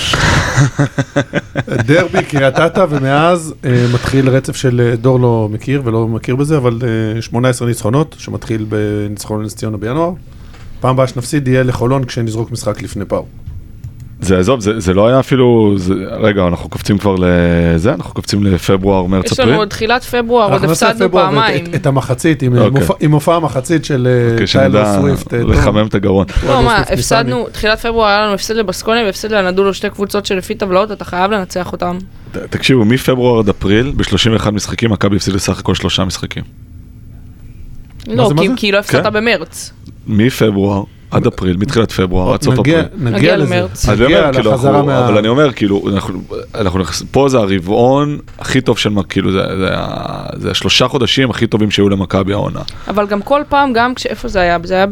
S3: דרבי, קריית אתא, ומאז מתחיל רצף של דור לא מכיר ולא מכיר בזה, אבל 18 ניצחונות, שמתחיל בניצחון לנס ציונה בינואר. פעם הבאה שנפסיד יהיה לחולון כשנזרוק משחק לפני פאו.
S5: זה עזוב, זה לא היה אפילו, רגע, אנחנו קופצים כבר לזה, אנחנו קופצים לפברואר, מרץ, אפריל.
S6: יש לנו עוד תחילת פברואר, עוד הפסדנו פעמיים.
S3: את המחצית, עם מופע המחצית של טיילור סוויפט.
S5: לחמם את הגרון.
S6: לא, מה, הפסדנו, תחילת פברואר היה לנו הפסד לבסקוניה והפסד לאנדולו, שתי קבוצות שלפי טבלאות, אתה חייב לנצח אותם.
S5: תקשיבו, מפברואר עד אפריל, ב-31 משחקים, מכבי הפסיד לסך הכל 3 משחקים.
S6: לא, כי לא הפסדת במרץ.
S5: מפברואר עד אפריל, מתחילת פברואר, עד סוף אפריל.
S3: נגיע למרץ.
S5: אבל אני אומר, כאילו, פה זה הרבעון הכי טוב של, כאילו, זה 3 חודשים הכי טובים שהיו למכבי העונה.
S6: אבל גם כל פעם, גם כשאיפה זה היה? זה היה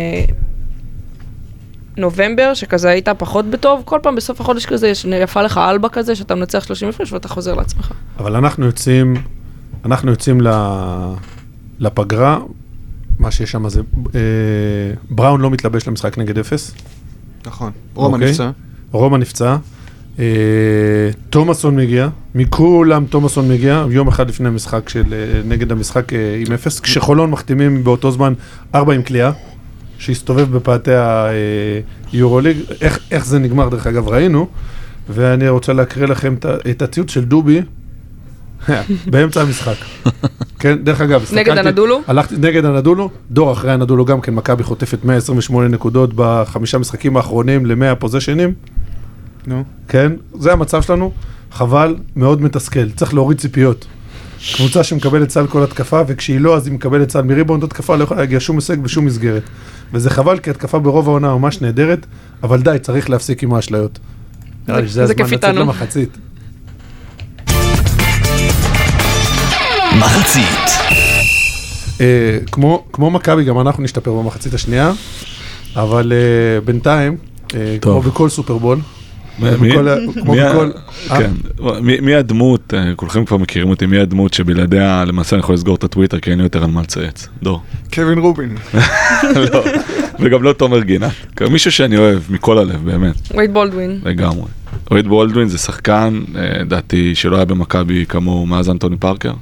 S6: בנובמבר, שכזה היית פחות בטוב, כל פעם בסוף החודש כזה, יפה לך אלבה כזה, שאתה מנצח 30 הפרש ואתה חוזר לעצמך.
S3: אבל אנחנו יוצאים לפגרה, מה שיש שם זה, בראון לא מתלבש למשחק נגד 0.
S4: נכון, רומא נפצע.
S3: רומא נפצע. תומאסון מגיע, מכולם תומאסון מגיע, יום אחד לפני המשחק נגד המשחק עם 0, כשחולון מחתימים באותו זמן 4 עם קליעה, שהסתובב בפאתי היורוליג, איך זה נגמר דרך אגב ראינו, ואני רוצה להקריא לכם את הציוץ של דובי, באמצע המשחק. כן, דרך אגב,
S6: נגד הנדולו?
S3: הלכתי נגד הנדולו, דור אחרי הנדולו גם כן, מכבי חוטפת 128 נקודות ב5 משחקים האחרונים ל100 פוזיישנים. כן, זה המצב שלנו, חבל, מאוד מתסכל, צריך להוריד ציפיות. קבוצה שמקבלת סל כל התקפה, וכשהיא לא, אז היא מקבלת סל מריבאונד התקפה, לא יכולה להגיע שום הישג ושום מסגרת. וזה חבל, כי התקפה ברוב העונה ממש נהדרת, אבל די, צריך להפסיק עם האשליות. נראה לי שזה הזמן לצאת למחצית.
S2: מחצית.
S3: כמו מכבי, גם אנחנו נשתפר במחצית השנייה, אבל בינתיים, כמו בכל סופרבול,
S5: מי הדמות, כולכם כבר מכירים אותי, מי הדמות שבלעדיה למעשה אני יכול לסגור את הטוויטר, כי אין לי יותר על מה לצייץ. דור.
S4: קווין רובין.
S5: לא, וגם לא תומר גינה. מישהו שאני אוהב מכל הלב, באמת.
S6: וייד בולדווין.
S5: לגמרי. וייד בולדווין זה שחקן, דעתי שלא היה במכבי כמו מאז אנטוני פארקר.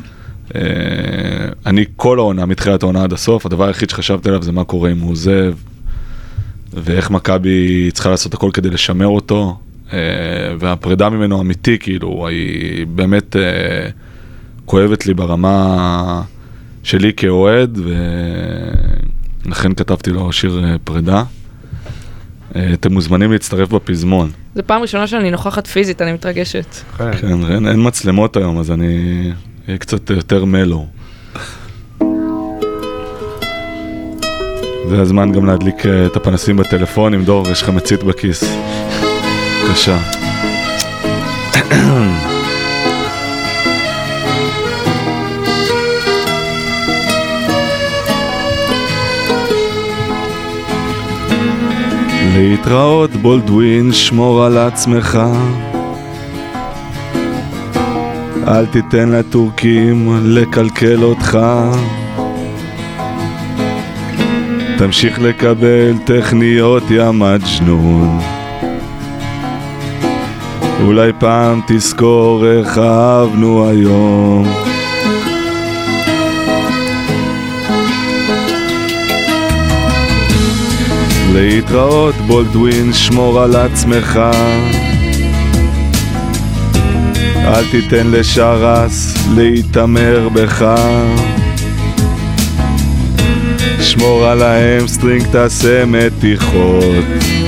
S5: אני כל העונה, מתחילת העונה עד הסוף, הדבר היחיד שחשבתי עליו זה מה קורה אם הוא עוזב, ואיך מכבי צריכה לעשות הכל כדי לשמר אותו, והפרידה ממנו אמיתי, כאילו, היא באמת כואבת לי ברמה שלי כאוהד, ולכן כתבתי לו שיר פרידה. אתם מוזמנים להצטרף בפזמון.
S6: זו פעם ראשונה שאני נוכחת פיזית, אני מתרגשת.
S5: כן, אין מצלמות היום, אז אני אהיה קצת יותר מלו. זה הזמן גם להדליק את הפנסים בטלפונים. דור, יש לך מצית בכיס. בבקשה. להתראות בולדווין, שמור על עצמך, אל תיתן לטורקים לקלקל אותך, תמשיך לקבל טכניות יא מג'נון, אולי פעם תזכור איך אהבנו היום. להתראות בולדווין, שמור על עצמך, אל תיתן לשרס להתאמר בך, שמור על האמסטרינג, תעשה מתיחות,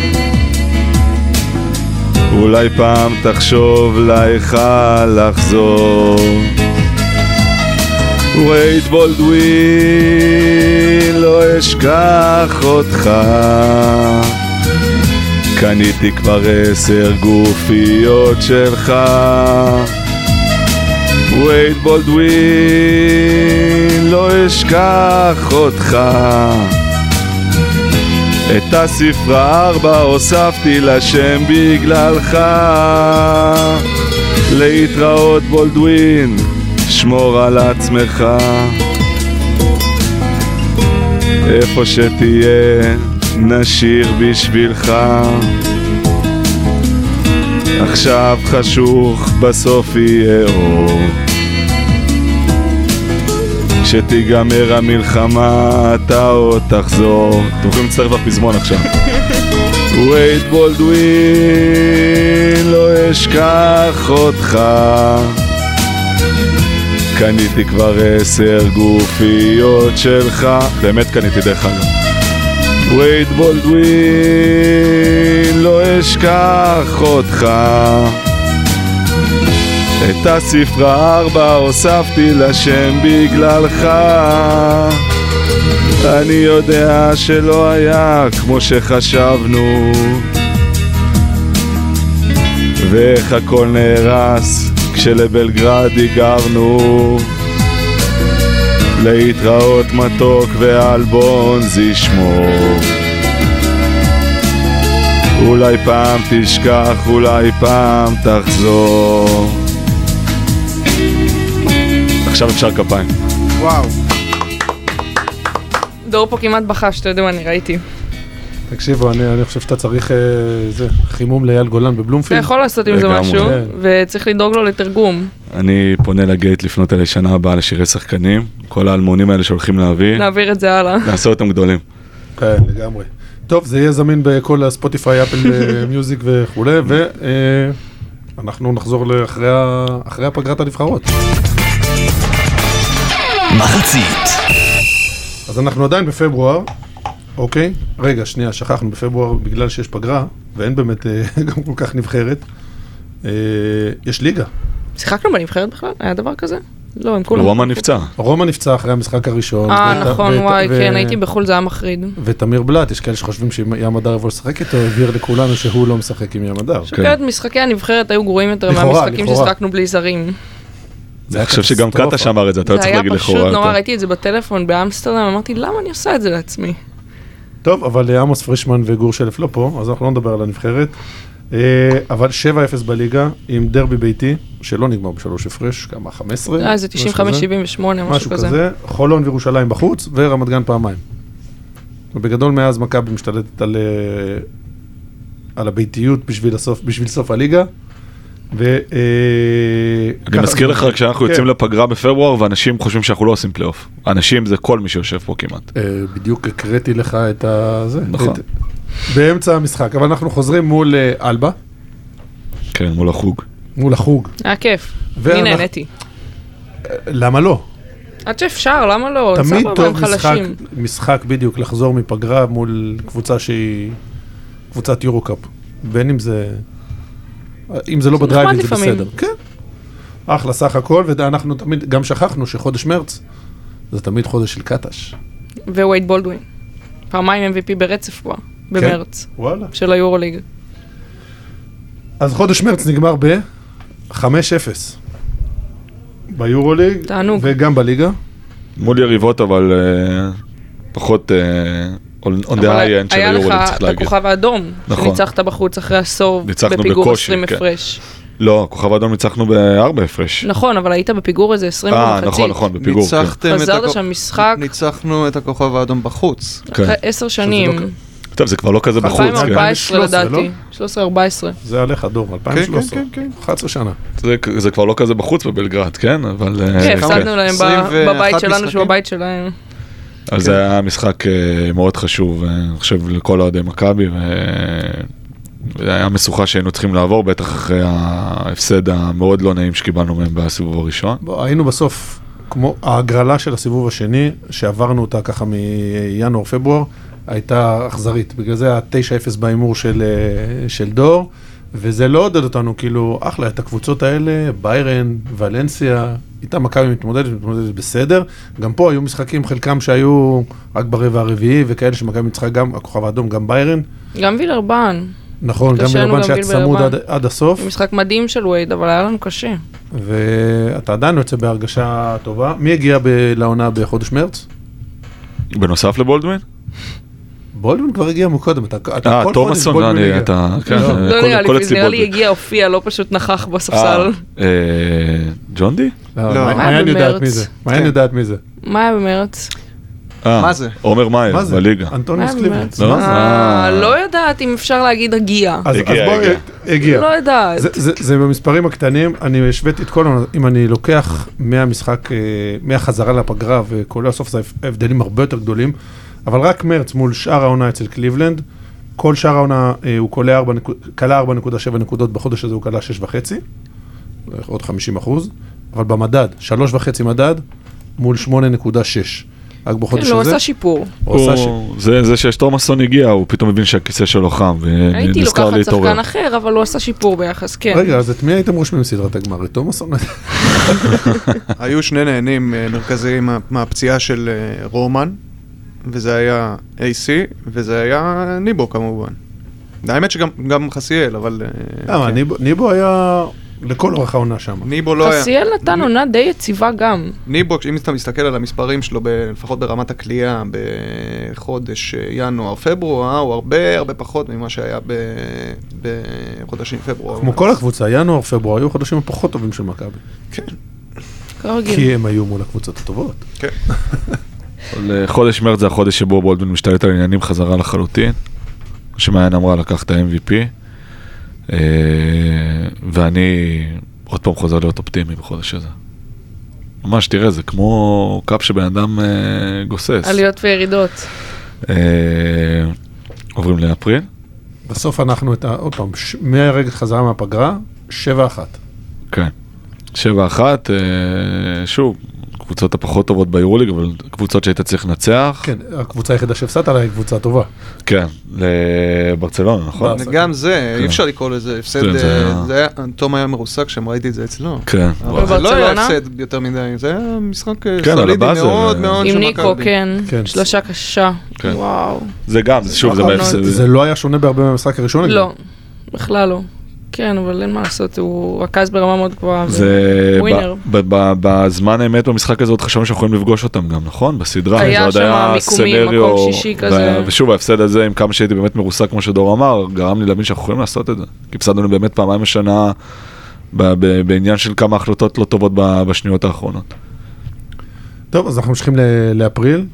S5: אולי פעם תחשוב להיכל לחזור. וייד בולדווין, לא אשכח אותך, קניתי כבר 10 גופיות שלך. וייד בולדווין, לא אשכח אותך, את הספרה 4 הוספתי לשם בגללך. להתראות בולדווין, שמור על עצמך, איפה שתהיה נשיר בשבילך, עכשיו חשוך בסוף יהיה אור, כשתיגמר המלחמה אתה עוד תחזור. אתם יכולים להצטרף בפזמון עכשיו. וייד בולדווין, לא אשכח אותך. קניתי כבר 10 גופיות שלך. באמת קניתי דרך אגב. וייד בולדווין, לא אשכח אותך. את הספרה 4 הוספתי לשם בגללך. אני יודע שלא היה כמו שחשבנו, ואיך הכל נהרס כשלבלגרד היגרנו. להתראות מתוק ואלבונז ישמור. אולי פעם תשכח, אולי פעם תחזור. עכשיו אפשר כפיים.
S4: וואו.
S6: דור פה כמעט בחש, אתה יודע מה אני ראיתי.
S3: תקשיבו, אני חושב שאתה צריך חימום לאייל גולן בבלומפילד.
S6: אתה יכול לעשות עם זה משהו, וצריך לדאוג לו לתרגום.
S5: אני פונה לגייט לפנות אלי שנה הבאה לשירי שחקנים, כל האלמונים האלה שהולכים להביא.
S6: נעביר את זה הלאה.
S5: נעשה אותם גדולים.
S3: כן, לגמרי. טוב, זה יהיה זמין בכל הספוטיפיי, אפל מיוזיק וכו', ואנחנו נחזור אחרי הפגרת הנבחרות.
S2: מחצית.
S3: אז אנחנו עדיין בפברואר, אוקיי? רגע, שנייה, שכחנו בפברואר בגלל שיש פגרה, ואין באמת גם כל כך נבחרת. יש ליגה.
S6: שיחקנו בנבחרת בכלל? היה דבר כזה? לא, הם כולם.
S5: רומא נפצע.
S3: רומא נפצע אחרי המשחק הראשון.
S6: נכון, וואי, כן, הייתי בחול, זה היה מחריד.
S3: ותמיר בלט, יש כאלה שחושבים שים הדר יבוא לשחק איתו, הבהיר לכולנו שהוא לא משחק עם ים הדר.
S6: שוקלת משחקי הנבחרת היו גרועים יותר מהמשחקים ששחקנו בלי זרים.
S5: אני חושב שגם קטש אמר את זה, אתה לא צריך להגיד לכאורה.
S6: זה היה פשוט נורא, ראיתי את זה בטלפון באמסטרדם, אמרתי, למה אני עושה את זה לעצמי?
S3: טוב, אבל עמוס פרישמן וגור שלף לא פה, אז אנחנו לא נדבר על הנבחרת. אבל 7-0 בליגה, עם דרבי ביתי, שלא נגמר ב3 הפרש, כמה 15?
S6: זה 95-78, משהו כזה.
S3: חולון וירושלים בחוץ, ורמת גן פעמיים. ובגדול מאז מכבי משתלטת על הביתיות בשביל סוף הליגה.
S5: אני מזכיר לך כשאנחנו יוצאים לפגרה בפברואר ואנשים חושבים שאנחנו לא עושים פלייאוף. אנשים זה כל מי שיושב פה כמעט.
S3: בדיוק הקראתי לך את זה.
S5: נכון.
S3: באמצע המשחק, אבל אנחנו חוזרים מול אלבה.
S5: כן, מול החוג.
S3: מול החוג.
S6: היה כיף. אני נהניתי.
S3: למה לא?
S6: עד שאפשר, למה לא?
S3: תמיד טוב משחק בדיוק, לחזור מפגרה מול קבוצה שהיא קבוצת יורו-קאפ. בין אם זה לא בדרייבים זה בסדר. כן. אחלה סך הכל, ואנחנו תמיד, גם שכחנו שחודש מרץ, זה תמיד חודש של קטש.
S6: ווייד בולדווין. פעמיים MVP ברצף כבר, במרץ.
S3: וואלה.
S6: של היורוליג.
S3: אז חודש מרץ נגמר ב-5-0. ביורוליג.
S6: תענוג.
S3: וגם בליגה.
S5: מול יריבות, אבל פחות on the high end של היורוליג, צריך להגיד.
S6: היה לך את הכוכב האדום, שניצחת בחוץ אחרי עשור, בפיגור 20 הפרש.
S5: לא, כוכב האדום ניצחנו ב4 הפרש.
S6: נכון, אבל היית בפיגור איזה 20 במחצית.
S5: נכון, בפיגור.
S6: חזרת שם משחק.
S4: ניצחנו את הכוכב האדום בחוץ.
S6: אחרי 10 שנים.
S5: טוב, זה כבר לא כזה בחוץ.
S6: 2014 לדעתי. 13-14.
S3: זה עליך דור, 2013. 11 שנה.
S5: זה כבר לא כזה בחוץ בבלגרד, כן? אבל...
S6: כן, הפסדנו להם בבית שלנו, שהוא הבית שלהם.
S5: אז זה היה משחק מאוד חשוב, אני חושב, לכל אוהדי מכבי, והיה משוכה שהיינו צריכים לעבור, בטח אחרי ההפסד המאוד לא נעים שקיבלנו מהם בסיבוב הראשון.
S3: היינו בסוף, כמו ההגרלה של הסיבוב השני, שעברנו אותה ככה מינואר-פברואר, הייתה אכזרית. בגלל זה ה-9-0 באימור של דור, וזה לא עודד אותנו, כאילו, אחלה, את הקבוצות האלה, ביירן, ולנסיה, איתה מכבי מתמודדת בסדר. גם פה היו משחקים, חלקם שהיו רק ברבע הרביעי, וכאלה שמכבי ניצחה גם, הכוכב האדום, גם ביירן.
S6: גם וילרבן.
S3: נכון, גם וילרבן שהיה צמוד עד הסוף.
S6: משחק מדהים של ווייד, אבל היה לנו קשה.
S3: ואתה עדיין יוצא בהרגשה טובה. מי הגיע לעונה בחודש מרץ?
S5: בנוסף לבולדווין?
S3: בולדווין כבר הגיע מוקודם,
S5: תומאסון, לא
S6: נראה לי, נראה לי הגיע, הופיע, לא פשוט נכח בספסל.
S5: ג'ונדי?
S3: מעיין יודעת מי זה.
S6: מה היה במרץ?
S4: מה זה?
S5: עומר מאייר, בליגה.
S3: אנטוניוס קליבלנד.
S6: לא יודעת אם אפשר להגיד הגיע.
S3: אז בואי, הגיע.
S6: לא יודעת.
S3: זה במספרים הקטנים, אני השוויתי את כל, אם אני לוקח מהמשחק, מהחזרה לפגרה, וכל הסוף זה הבדלים הרבה יותר גדולים, אבל רק מרץ מול שאר העונה אצל קליבלנד, כל שאר העונה הוא קלה 4.7 נקודות, בחודש הזה הוא קלה 6.5, עוד 50%, אבל במדד, 3.5 מדד, מול 8.6. רק בחודש הזה.
S6: כן, הוא עשה שיפור.
S5: זה שתומאסון הגיע, הוא פתאום מבין שהכיסא שלו חם, ונזכר להתעורר.
S6: הייתי לוקחת שחקן אחר, אבל הוא עשה שיפור ביחס, כן.
S3: רגע, אז את מי הייתם רושמים בסדרת הגמר? את תומאסון?
S4: היו שני נהנים מרכזיים מהפציעה של רומן, וזה היה AC, וזה היה ניבו כמובן. האמת שגם חסיאל, אבל...
S3: ניבו היה לכל אורך העונה שם.
S4: ניבו לא היה...
S6: חסיאל נתן עונה די יציבה גם.
S4: ניבו, אם אתה מסתכל על המספרים שלו, לפחות ברמת הקליעה, בחודש ינואר, פברואר, הוא הרבה פחות ממה שהיה בחודשים פברואר.
S3: כמו כל הקבוצה, ינואר, פברואר, היו חודשים הפחות טובים של מכבי.
S4: כן.
S3: כי הם היו מול הקבוצות הטובות.
S4: כן.
S5: חודש מרץ זה החודש שבו בולדווין משתלט על עניינים חזרה לחלוטין. שמעיין אמרה לקח את ה-MVP. ואני עוד פעם חוזר להיות אופטימי בחודש הזה. ממש, תראה, זה כמו קאפ שבן אדם גוסס.
S6: עליות וירידות.
S5: עוברים לאפריל.
S3: בסוף אנחנו עוד פעם, מהרגע חזרה מהפגרה, 7-1.
S5: כן. 7-1, שוב, קבוצות הפחות טובות ביורוליג, אבל קבוצות שהיית צריך לנצח.
S3: כן, הקבוצה היחידה שהפסדת עליה היא קבוצה טובה.
S5: כן, לברצלונה, נכון?
S4: גם זה, אי אפשר לקרוא לזה הפסד, זה היה, תום היה מרוסק שם, ראיתי את זה אצלו.
S5: כן.
S4: אבל זה לא היה הפסד יותר מדי, זה היה משחק סולידי מאוד מאוד
S6: עם ניקו, כן, שלושה קשה, וואו.
S5: זה גם, שוב,
S3: זה לא היה שונה בהרבה מהמשחק הראשון?
S6: לא, בכלל לא. כן, אבל אין מה לעשות, הוא רכז ברמה מאוד גבוהה,
S5: ווינר. בזמן האמת במשחק הזה עוד חשבנו שאנחנו יכולים לפגוש אותם גם, נכון? בסדרה.
S6: היה שם מיקומים, מקום שישי כזה.
S5: ושוב, ההפסד הזה, עם כמה שהייתי באמת מרוסק, כמו שדור אמר, גרם לי להבין שאנחנו יכולים לעשות את זה. כי הפסדנו באמת פעמיים בשנה, בעניין של כמה החלטות לא טובות בשניות האחרונות.
S3: טוב, אז אנחנו ממשיכים לאפריל,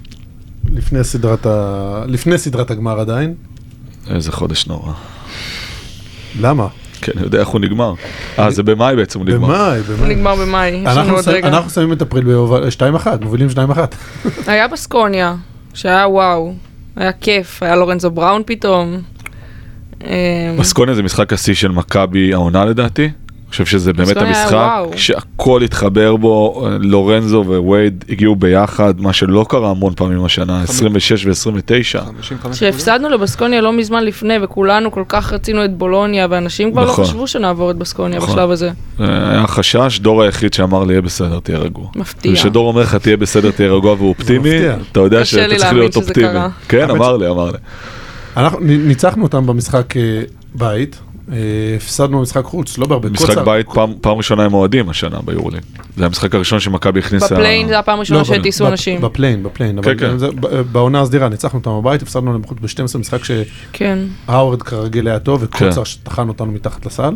S3: לפני סדרת הגמר עדיין.
S5: איזה חודש נורא.
S3: למה?
S5: כן, אני יודע איך הוא נגמר. זה במאי בעצם הוא נגמר.
S3: במאי.
S6: הוא נגמר במאי.
S3: אנחנו שמים את אפריל ב-2-1, מובילים 2-1.
S6: היה בסקוניה, שהיה וואו, היה כיף, היה לורנזו בראון פתאום.
S5: בסקוניה זה משחק השיא של מכבי העונה לדעתי. אני חושב שזה באמת המשחק שהכל התחבר בו, לורנזו ווייד הגיעו ביחד, מה שלא קרה המון פעמים השנה, 26 ו-29.
S6: שהפסדנו לבסקוניה לא מזמן לפני, וכולנו כל כך רצינו את בולוניה, ואנשים כבר לא חשבו שנעבור את בסקוניה בשלב הזה.
S5: היה חשש, דור היחיד שאמר לי, יהיה בסדר, תהיה רגוע.
S6: מפתיע.
S5: ושדור אומר לך, תהיה בסדר, תהיה רגוע והוא אופטימי, אתה יודע שאתה צריך להיות אופטימי. כן, אמר לי.
S3: אנחנו ניצחנו אותם במשחק בית, הפסדנו במשחק חוץ, לא בהרבה.
S5: משחק בית פעם ראשונה עם אוהדים השנה ביורוליג. זה המשחק הראשון שמכבי הכניסה...
S6: בפליין זה הפעם ראשונה שהטיסו אנשים.
S3: בפליין. בעונה הסדירה ניצחנו אותם בבית, הפסדנו להם בחוץ ב-12 משחק שהאוורד כרגיל היה טוב, וקוצר שטחן אותנו מתחת לסל.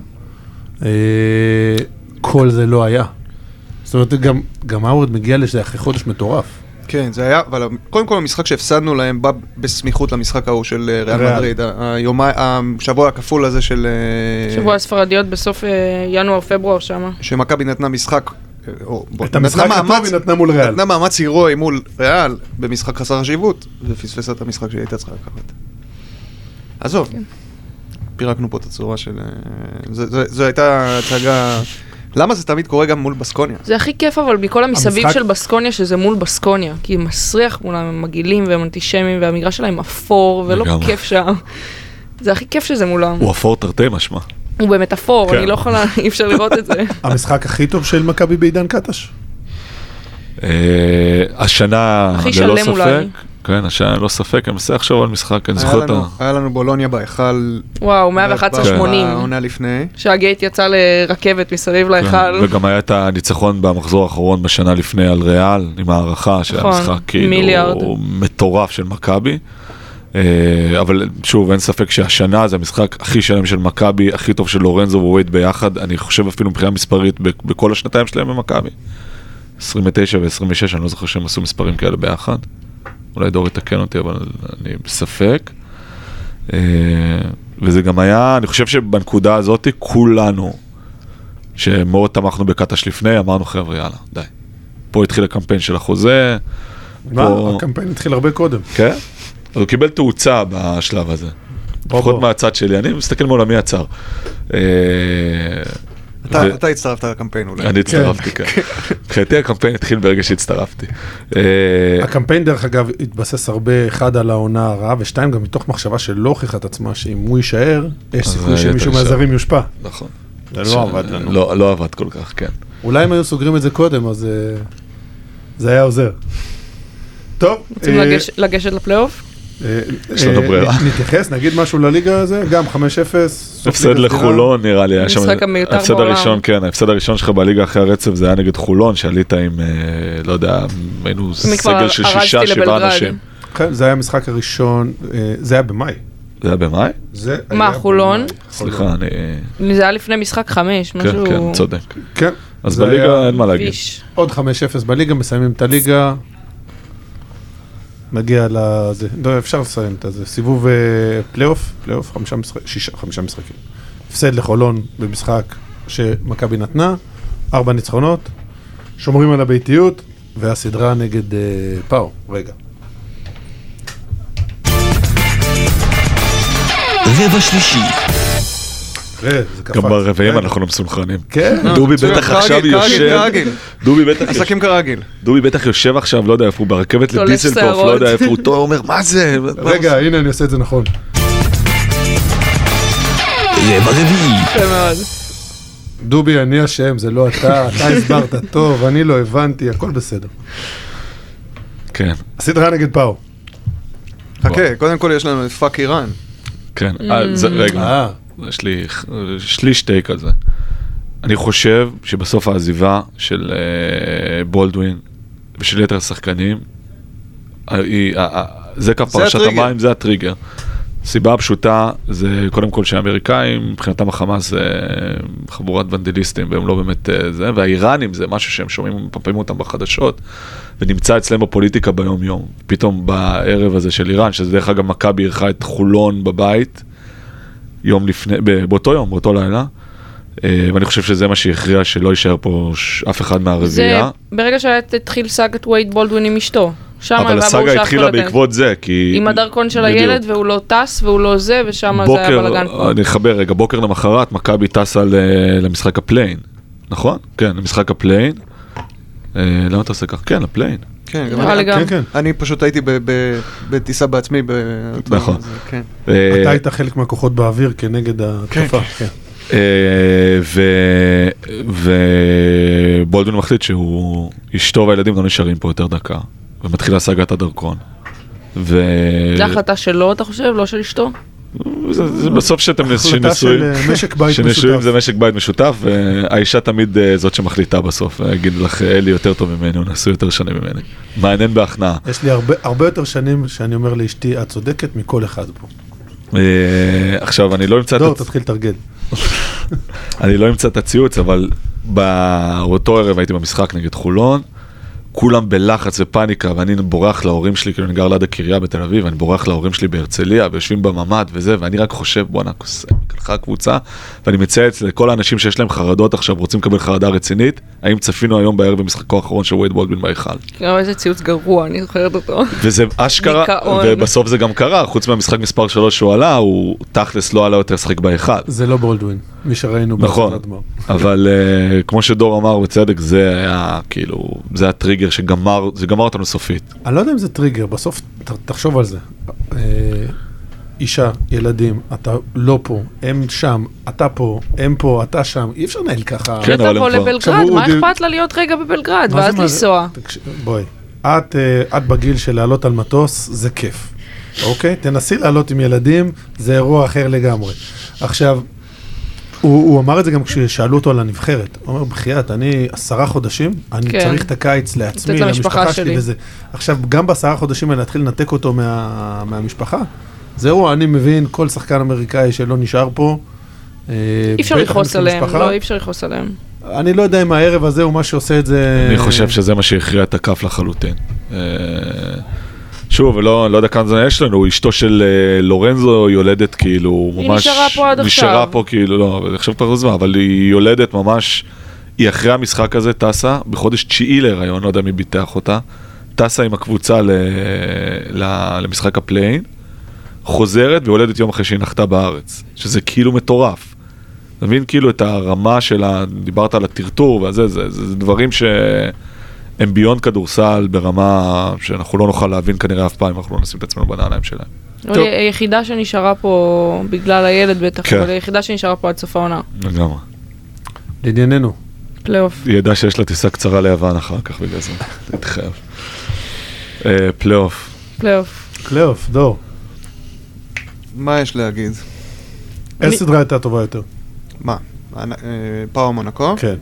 S3: כל זה לא היה. זאת אומרת, גם האוורד מגיע לזה אחרי חודש מטורף.
S4: כן, זה היה, אבל קודם כל המשחק שהפסדנו להם בא בסמיכות למשחק ההוא של ריאל מדריד, השבוע הכפול הזה של...
S6: שבוע הספרדיות בסוף ינואר-פברואר שם.
S4: שמכבי נתנה משחק...
S3: את המשחק הטוב היא נתנה מול ריאל.
S4: נתנה מאמץ הירואי מול ריאל במשחק חסר חשיבות, ופספסה את המשחק שהיא הייתה צריכה לקחת. עזוב, פירקנו פה את הצורה של... זו הייתה הצגה... למה זה תמיד קורה גם מול בסקוניה?
S6: זה הכי כיף אבל מכל המסביב של בסקוניה שזה מול בסקוניה, כי הם מסריח מולם, הם מגעילים והם אנטישמים והמגרש שלהם אפור ולא כיף שם. זה הכי כיף שזה מולם.
S5: הוא אפור תרתי משמע.
S6: הוא באמת אפור, אני לא יכולה, אי אפשר לראות את זה.
S3: המשחק הכי טוב של מכבי בעידן קטש?
S5: השנה ללא ספק. כן, השנה לא ספק, אני מנסה עכשיו על משחק, אני זוכר אותה.
S4: היה לנו בולוניה בהיכל.
S6: וואו, 111-80.
S4: העונה לפני.
S6: שהגייט יצא לרכבת מסביב להיכל.
S5: וגם היה את הניצחון במחזור האחרון בשנה לפני על ריאל, עם הערכה של המשחק כאילו מטורף של מכבי. אבל שוב, אין ספק שהשנה זה המשחק הכי שלם של מכבי, הכי טוב של לורנזו ווייד ביחד, אני חושב אפילו מבחינה מספרית בכל השנתיים שלהם במכבי. 29 ו-26, אני לא זוכר שהם עשו מספרים כאלה ביחד. אולי דור יתקן אותי, אבל אני בספק. וזה גם היה, אני חושב שבנקודה הזאת, כולנו, שמאוד תמכנו בקטש לפני, אמרנו חבר'ה, יאללה, די. פה התחיל הקמפיין של החוזה.
S3: מה? הקמפיין התחיל הרבה קודם.
S5: כן? אז הוא קיבל תאוצה בשלב הזה. לפחות מהצד שלי, אני מסתכל מעולמי הצער.
S4: אתה הצטרפת לקמפיין אולי.
S5: אני הצטרפתי, כן. מבחינתי הקמפיין התחיל ברגע שהצטרפתי.
S3: הקמפיין דרך אגב התבסס הרבה, אחד על העונה הרעה, ושתיים גם מתוך מחשבה שלא הוכיחה את עצמה, שאם הוא יישאר, יש סיכוי שמישהו מהזרים יושפע.
S5: נכון.
S3: זה לא עבד לנו.
S5: לא עבד כל כך, כן.
S3: אולי אם היו סוגרים את זה קודם, אז זה היה עוזר. טוב.
S6: רוצים לגשת לפלייאוף?
S5: יש לנו ברירה.
S3: נתייחס, נגיד משהו לליגה הזה, גם 5-0.
S5: הפסד לחולון נראה לי.
S6: משחק המיותר
S5: ההפסד הראשון, כן, ההפסד הראשון שלך בליגה אחרי הרצף זה היה נגד חולון, שעלית עם, לא יודע, היינו סגל של 6-7 אנשים.
S3: כן, זה היה המשחק הראשון, זה היה במאי.
S5: זה היה במאי?
S6: מה, חולון?
S5: סליחה,
S6: זה היה לפני משחק 5, משהו...
S5: כן, כן, צודק.
S3: כן.
S5: אז בליגה אין מה להגיד.
S3: עוד 5-0 בליגה, מסיימים את הליגה. נגיע לזה, לא, אפשר לסיים את זה. סיבוב פלייאוף, 5 משחקים. הפסד לחולון במשחק שמכבי נתנה, 4 ניצחונות, שומרים על הביתיות, והסדרה נגד פאו. רגע.
S2: רבע שלישי.
S5: גם ברבעים אנחנו לא מסונכרנים.
S3: כן.
S5: דובי בטח עכשיו יושב.
S4: עסקים כרגיל.
S5: דובי בטח יושב עכשיו, לא יודע איפה הוא ברכבת לדיסלדורף, לא יודע איפה הוא אומר, מה זה?
S3: רגע, הנה אני עושה את זה נכון.
S2: רבע רביעי.
S3: דובי, אני אשם, זה לא אתה הסברת טוב, אני לא הבנתי, הכל בסדר.
S5: כן.
S3: הסדרה נגד פאו.
S4: חכה, קודם כל יש לנו את פאק איראן.
S5: כן, רגע. יש לי שליש טייק על זה. אני חושב שבסוף העזיבה של בולדווין ושל יתר השחקנים, זה קו פרשת המים, זה הטריגר. סיבה פשוטה, זה קודם כל שהאמריקאים, מבחינתם החמאס זה חבורת ונדליסטים, והם לא באמת זה, והאיראנים זה משהו שהם שומעים, מפמפים אותם בחדשות, ונמצא אצלם בפוליטיקה ביום יום. פתאום בערב הזה של איראן, שזה דרך אגב מכבי אירחה את חולון בבית, יום לפני, באותו יום, באותו לילה, ואני חושב שזה מה שהכריע שלא יישאר פה אף אחד מהרביעייה.
S6: זה ברגע שהתחיל סאגת וייד בולדווין עם אשתו.
S5: אבל הסאגה התחילה בעקבות זה, כי...
S6: עם הדרכון של הילד, והוא לא טס, והוא לא זה, ושם זה היה בלגן פה.
S5: אני אחבר רגע, בוקר למחרת, מכבי טסה למשחק הפליין, נכון? כן, למשחק הפליין. למה אתה עושה כך? כן, לפליין.
S4: כן, אני פשוט הייתי בטיסה בעצמי.
S5: נכון.
S3: אתה היית חלק מהכוחות באוויר כנגד התקפה.
S5: ובולדווין מחליט שהוא אשתו והילדים לא נשארים פה יותר דקה, ומתחילה סאגת הדרכון.
S6: זה החלטה שלו, אתה חושב? לא של אשתו?
S5: זה בסוף שאתם שנשואים, זה משק בית משותף, והאישה תמיד זאת שמחליטה בסוף, אגיד לך, אלי יותר טוב ממני, הוא נשוי יותר שנים ממני. מעניין בהכנעה.
S3: יש לי הרבה יותר שנים שאני אומר לאשתי, את צודקת מכל אחד פה.
S5: עכשיו, אני לא אמצא
S3: דור, תתחיל תרגל.
S5: אני לא אמצא את הציוץ, אבל באותו ערב הייתי במשחק נגד חולון, כולם בלחץ ופאניקה, ואני בורח להורים שלי, כאילו אני גר ליד הקריה בתל אביב, ואני בורח להורים שלי בהרצליה, ויושבים בממ"ד וזה, ואני רק חושב, בואנה, כלכה הקבוצה, ואני מצייץ לכל האנשים שיש להם חרדות עכשיו, רוצים לקבל חרדה רצינית, האם צפינו היום בערב במשחקו האחרון של וייד בולדווין בהיכל.
S6: איזה ציוץ גרוע, אני זוכרת אותו.
S5: וזה אשכרה, ובסוף זה גם קרה, חוץ מהמשחק מספר 3 שהוא עלה, הוא תכלס לא עלה יותר לשחק בהיכל.
S3: זה לא בולדווין, מי שראינו.
S5: נכון, אבל כמו שדור אמר בצדק, זה היה כאילו, זה הטריגר שגמר, זה גמר אותנו סופית.
S3: אני לא יודע אם זה טריגר, בסוף תחשוב על זה. אישה, ילדים, אתה לא פה, הם שם, אתה פה, הם פה, אתה שם, אי אפשר לנהל ככה.
S5: כן,
S6: אתה פה לבלגרד, מה אכפת לה להיות רגע בבלגרד, ואז לנסוע?
S3: בואי, את בגיל של לעלות על מטוס, זה כיף. אוקיי? תנסי לעלות עם ילדים, זה אירוע אחר לגמרי. עכשיו, הוא אמר את זה גם כששאלו אותו על הנבחרת. הוא אומר, בחייאת, אני 10 חודשים, אני צריך את הקיץ לעצמי, למשפחה שלי וזה. עכשיו, גם ב10 חודשים האלה להתחיל לנתק אותו מהמשפחה, זהו, אני מבין, כל שחקן אמריקאי שלא נשאר פה,
S6: אי אפשר לכעוס עליהם, לא, אי אפשר לכעוס עליהם.
S3: אני לא יודע אם הערב הזה הוא מה שעושה את זה...
S5: אני חושב שזה מה שהכריע את הכף לחלוטין. שוב, לא יודע כאן זה יש לנו, אשתו של לורנזו יולדת כאילו, ממש...
S6: היא נשארה פה עד עכשיו.
S5: נשארה פה כאילו, לא, עכשיו כבר זמן, אבל היא יולדת ממש, היא אחרי המשחק הזה טסה, בחודש 9 להיריון, לא יודע מי ביטח אותה, טסה עם הקבוצה למשחק הפליין, חוזרת ויולדת יום אחרי שהיא נחתה בארץ, שזה כאילו מטורף. אתה מבין כאילו את הרמה של דיברת על הטרטור וזה, זה דברים שהם ביונד כדורסל ברמה שאנחנו לא נוכל להבין כנראה אף פעם, אנחנו לא נשים את עצמנו בנעליים שלהם.
S6: היחידה שנשארה פה, בגלל הילד בטח,
S5: כן.
S6: אבל היחידה שנשארה פה עד סוף העונה.
S5: לגמרי.
S3: לענייננו.
S6: פלייאוף.
S5: היא ידעה שיש לה טיסה קצרה ליוון אחר כך בגלל זה. תתחייב. פלייאוף.
S3: פלייאוף, דור.
S4: מה יש להגיד?
S3: איזה סדרה הייתה טובה יותר?
S4: מה? פאו מונקו?
S3: כן.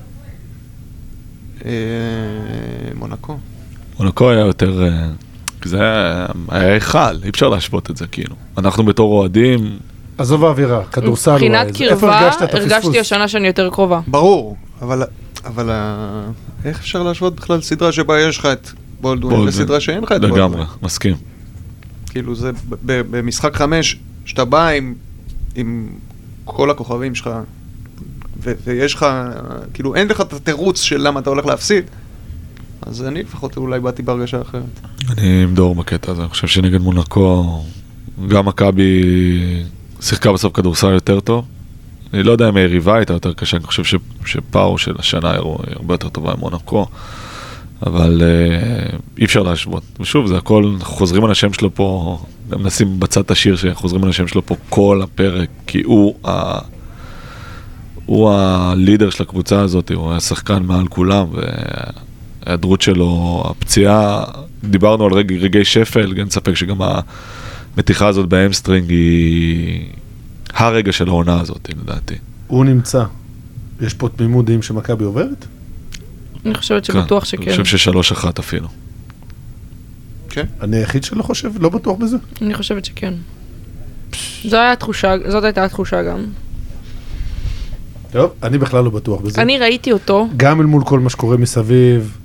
S4: מונקו.
S5: מונקו היה יותר... זה היה היכל, אי אפשר להשוות את זה כאילו. אנחנו בתור אוהדים...
S3: עזוב האווירה, כדורסל הוא
S6: מבחינת
S3: איזה.
S6: קרבה, הרגשתי השנה שאני יותר קרובה.
S4: ברור, אבל איך אפשר להשוות בכלל סדרה שבה יש לך את בולדווין לסדרה שאין לך את בולדווין?
S5: לגמרי, מסכים.
S4: כאילו זה במשחק 5, שאתה בא עם כל הכוכבים שלך, ויש לך, כאילו אין לך את התירוץ של למה אתה הולך להפסיד, אז אני לפחות אולי באתי בהרגשה אחרת.
S5: אני עם דור בקטע הזה, אני חושב שנגד מונקו, גם מכבי שיחקה בסוף כדורסל יותר טוב. אני לא יודע אם היריבה הייתה יותר קשה, אני חושב שפאו של השנה היא הרבה יותר טובה עם מונקו, אבל אי אפשר להשוות. ושוב, זה הכל, אנחנו חוזרים על השם שלו פה, גם נשים בצד את השיר שחוזרים על השם שלו פה כל הפרק, כי הוא הלידר של הקבוצה הזאת, הוא היה שחקן מעל כולם, וההיעדרות שלו, הפציעה, דיברנו על רגעי שפל, אין ספק שגם המתיחה הזאת באמסטרינג היא הרגע של העונה הזאת, לדעתי.
S3: הוא נמצא. יש פה תמימות דעים שמכבי עוברת?
S6: אני חושבת שבטוח שכן.
S5: אני חושב ש3-1 אפילו.
S4: כן?
S3: אני היחיד שלא חושב, לא בטוח בזה.
S6: אני חושבת שכן. זאת הייתה התחושה גם.
S3: טוב, אני בכלל לא בטוח בזה.
S6: אני ראיתי אותו.
S3: גם אל מול כל מה שקורה מסביב,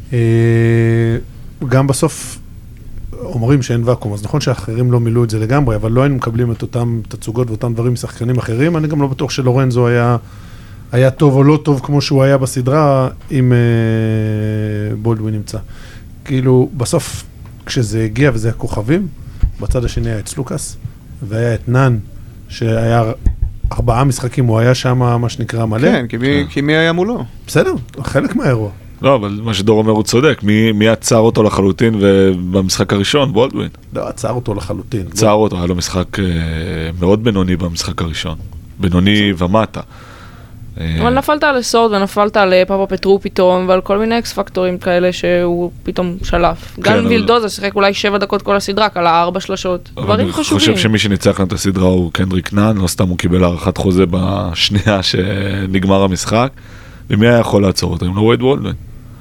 S3: גם בסוף אומרים שאין ואקום, אז נכון שאחרים לא מילאו את זה לגמרי, אבל לא היינו מקבלים את אותם תצוגות ואותם דברים משחקנים אחרים, אני גם לא בטוח שלורנזו היה טוב או לא טוב כמו שהוא היה בסדרה, אם בולדווין נמצא. כאילו, בסוף, כשזה הגיע וזה הכוכבים, בצד השני היה את סלוקס, והיה את נן, שהיה 4 משחקים, הוא היה שם, מה שנקרא, מלא.
S4: כן, כי מי היה מולו?
S3: בסדר, חלק מהאירוע.
S5: לא, אבל מה שדור אומר הוא צודק, מי עצר אותו לחלוטין ובמשחק הראשון? בולדווין.
S3: לא, עצר אותו לחלוטין.
S5: עצר אותו, היה לו משחק מאוד בינוני במשחק הראשון. בינוני ומטה.
S6: אבל נפלת על הסורד ונפלת על פאפה פטרו פתאום, ועל כל מיני אקס פקטורים כאלה שהוא פתאום שלף. גם וילדוזה שיחק אולי 7 דקות כל הסדרה, על 4 שלשות. דברים חשובים.
S5: אני חושב שמי שניצח את הסדרה הוא קנדריק נאן, לא סתם הוא קיבל הערכת חוזה בשנייה שנגמר המשחק. ומי היה יכול לעצור אותו? אם לא וייד וולדווין.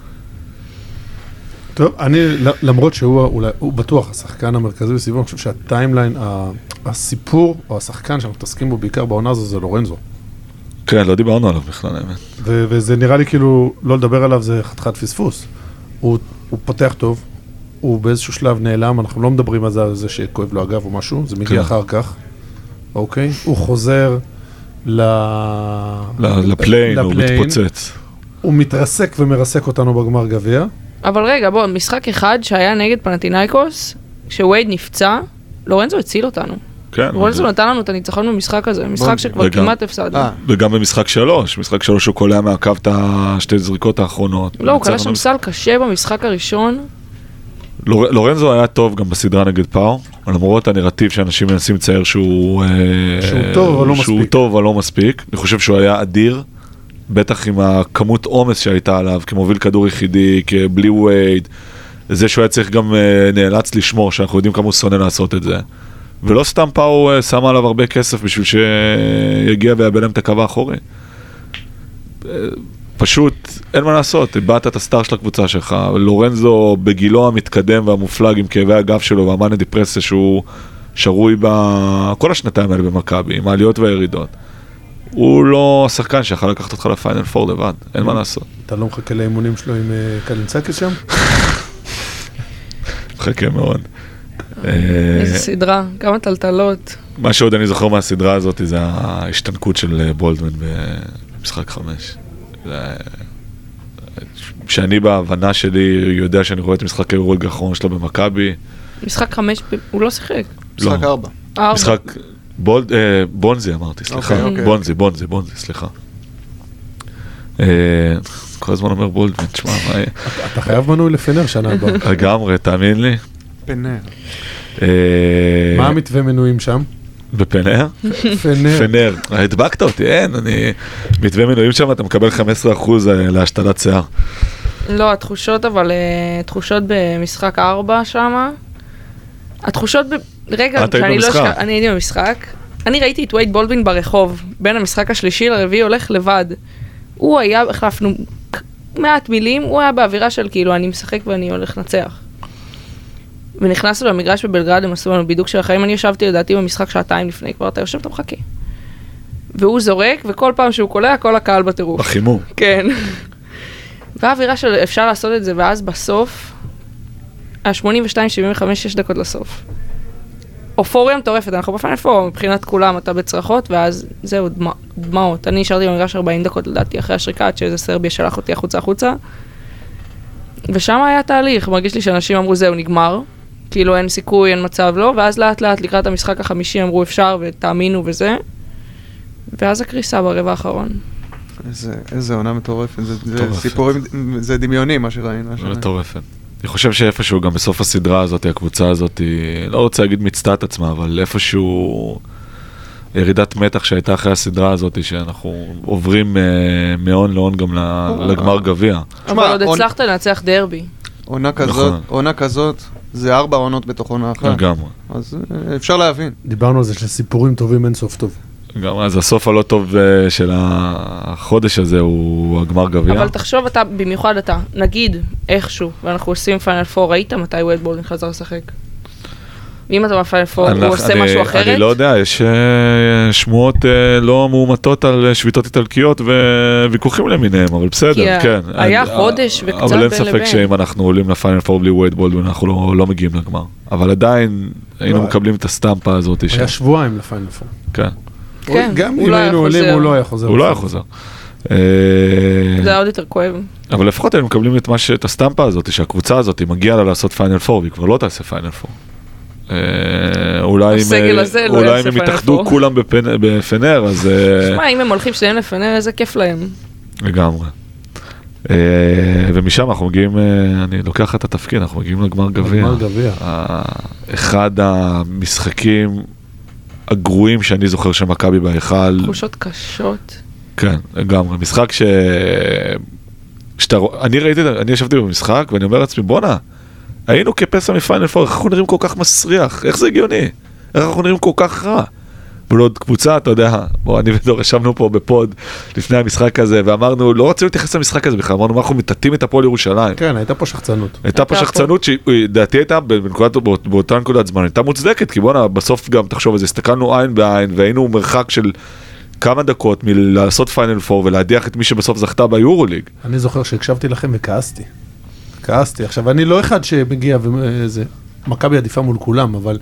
S3: טוב, אני, למרות שהוא בטוח השחקן המרכזי בסביבו, אני חושב שהטיימליין, הסיפור או השחקן שאנחנו מתעסקים בו בעיקר בעונה הזו זה לורנזו.
S5: כן, לא דיברנו עליו בכלל, האמת.
S3: וזה נראה לי כאילו, לא לדבר עליו זה חתיכת פספוס. הוא פותח טוב, הוא באיזשהו שלב נעלם, אנחנו לא מדברים על זה שכואב לו אגב או משהו, זה מגיע אחר כך, אוקיי? הוא חוזר
S5: לפליין, הוא מתפוצץ.
S3: הוא מתרסק ומרסק אותנו בגמר גביע.
S6: אבל רגע, בוא, משחק אחד שהיה נגד פנתינייקוס, כשווייד נפצע, לורנזו הציל אותנו.
S5: כן.
S6: לורנזו נתן לנו את הניצחון במשחק הזה, משחק שכבר כמעט הפסדנו.
S5: וגם במשחק 3, משחק 3 הוא קולע מהקו את השתי זריקות האחרונות.
S6: לא, הוא קלע שם סל קשה במשחק הראשון.
S5: לורנזו היה טוב גם בסדרה נגד פאו, למרות הנרטיב שאנשים מנסים לצייר שהוא טוב אבל לא מספיק. אני חושב שהוא היה אדיר, בטח עם הכמות עומס שהייתה עליו, כמוביל כדור יחידי, כבלי וייד, זה שהוא היה צריך גם נאלץ לשמור, שאנחנו יודעים כמה הוא שונא לעשות את זה. ולא סתם פאו שם עליו הרבה כסף בשביל שיגיע ויאבד להם את הקו האחורי. פשוט אין מה לעשות, איבדת את הסטאר של הקבוצה שלך, לורנזו בגילו המתקדם והמופלג עם כאבי הגב שלו והמאניה דיפרסיה שהוא שרוי בכל השנתיים האלה במכבי, עם העליות והירידות. הוא לא השחקן שיכול לקחת אותך לפיינל פור לבד, אין מה לעשות.
S3: אתה לא מחכה לאימונים שלו עם קלינצקס שם? מחכה
S5: מאוד.
S6: איזה סדרה, כמה טלטלות.
S5: מה שעוד אני זוכר מהסדרה הזאת זה ההשתנקות של בולדווין במשחק 5. שאני בהבנה שלי יודע שאני רואה את משחק היורוליג האחרון שלו במכבי.
S6: משחק 5, הוא לא שיחק.
S4: משחק 4.
S5: משחק בונזי אמרתי, סליחה. בונזי, סליחה. כל הזמן אומר בולדווין, תשמע, מה יהיה?
S3: אתה חייב מנוי לפנר שנה הבאה.
S5: לגמרי, תאמין לי.
S4: פנר.
S3: מה המתווה מנויים שם?
S5: בפנר? פנר. הדבקת אותי, אין, מתווה מנויים שם, אתה מקבל 15% להשתלת שיער.
S6: לא, התחושות, אבל תחושות במשחק 4 שם. התחושות רגע, אני הייתי במשחק. אני ראיתי את וייד בולדווין ברחוב, בין המשחק השלישי לרביעי הולך לבד. הוא היה, החלפנו מעט מילים, הוא היה באווירה של כאילו, אני משחק ואני הולך לנצח. ונכנסנו למגרש בבלגרד, הם עשו לנו בידוק של החיים, אני ישבתי לדעתי במשחק שעתיים לפני, כבר אתה יושב, אתה מחכה. והוא זורק, וכל פעם שהוא קולע, כל הקהל בטירוף.
S5: החימום.
S6: כן. והאווירה של אפשר לעשות את זה, ואז בסוף, 82-75, 6 דקות לסוף. אופוריה מטורפת, אנחנו בפיינל פור, מבחינת כולם, אתה בצרחות, ואז זהו, דמעות. אני נשארתי במגרש 40 דקות, לדעתי, אחרי השריקה, עד שאיזה סרביה שלח אותי החוצה. ושם היה תהליך, מרגיש לי שאנשים אמרו, זהו, נגמר. כאילו אין סיכוי, אין מצב, לא, ואז לאט לאט לקראת המשחק החמישי אמרו אפשר ותאמינו וזה, ואז הקריסה ברבע האחרון.
S4: איזה עונה מטורפת, זה סיפורים, זה דמיוני מה שראינו.
S5: מטורפת. אני חושב שאיפשהו גם בסוף הסדרה הזאת, הקבוצה הזאת, לא רוצה להגיד מצטע את עצמה, אבל איפשהו ירידת מתח שהייתה אחרי הסדרה הזאת, שאנחנו עוברים מהון להון גם לגמר גביע.
S6: אבל עוד הצלחת לנצח דרבי.
S4: עונה כזאת, זה 4 עונות בתוך עונה אחת.
S5: לגמרי.
S4: אז אפשר להבין.
S3: דיברנו על זה שסיפורים טובים אין סוף טוב.
S5: גם אז הסוף הלא טוב של החודש הזה הוא הגמר גביע.
S6: אבל תחשוב אתה, במיוחד אתה, נגיד איכשהו, ואנחנו עושים פיינל פור, ראית מתי וייד בולדווין חזר לשחק? אם אתה בפיינל פור, הוא עושה משהו אחרת?
S5: אני לא יודע, יש שמועות לא מאומתות על שביתות איטלקיות וויכוחים למיניהם, אבל בסדר, כן.
S6: היה חודש וקצת בין לבין.
S5: אבל אין ספק שאם אנחנו עולים לפיינל פור בלי וייד בולדווין, אנחנו לא מגיעים לגמר. אבל עדיין היינו מקבלים את הסטמפה הזאת.
S3: היה שבועיים לפיינל פור.
S5: כן.
S3: גם אם היינו עולים, הוא לא היה חוזר.
S5: הוא לא היה חוזר.
S6: זה היה עוד יותר כואב.
S5: אבל לפחות היינו מקבלים את הסטמפה הזאת, שהקבוצה הזאת מגיעה לה לעשות פיינל פור, והיא כבר לא תעשה פיינל פור. אולי אם הם יתאחדו כולם בפנר, אז...
S6: שמע, אם הם הולכים שניהם לפנר, איזה כיף להם.
S5: לגמרי. ומשם אנחנו מגיעים, אני לוקח את התפקיד, אנחנו מגיעים לגמר גביע. אחד המשחקים הגרועים שאני זוכר של מכבי בהיכל.
S6: תחושות קשות.
S5: כן, לגמרי. משחק אני ישבתי במשחק ואני אומר לעצמי, בונה, היינו כפסע מפיינל פור, איך אנחנו נראים כל כך מסריח? איך זה הגיוני? איך אנחנו נראים כל כך רע? ולא עוד קבוצה, אתה יודע, אני ודור ישבנו פה בפוד לפני המשחק הזה, ואמרנו, לא רצינו להתייחס למשחק הזה בכלל, אמרנו, אנחנו מטאטאים את הפועל ירושלים.
S3: כן, הייתה פה שחצנות.
S5: הייתה פה שחצנות שדעתי הייתה, באותה נקודת זמן, הייתה מוצדקת, כי בוא'נה, בסוף גם, תחשוב על זה, הסתכלנו עין בעין, והיינו מרחק של כמה דקות מלעשות פיינל פור, ולהדיח את מי שבסוף זכתה ביורוליג.
S3: אני זוכר שהקשבתי לכם וכעסתי. כעסתי. עכשיו, אני לא אחד שמגיע וזה, מכבי עדיפה מול כולם, אבל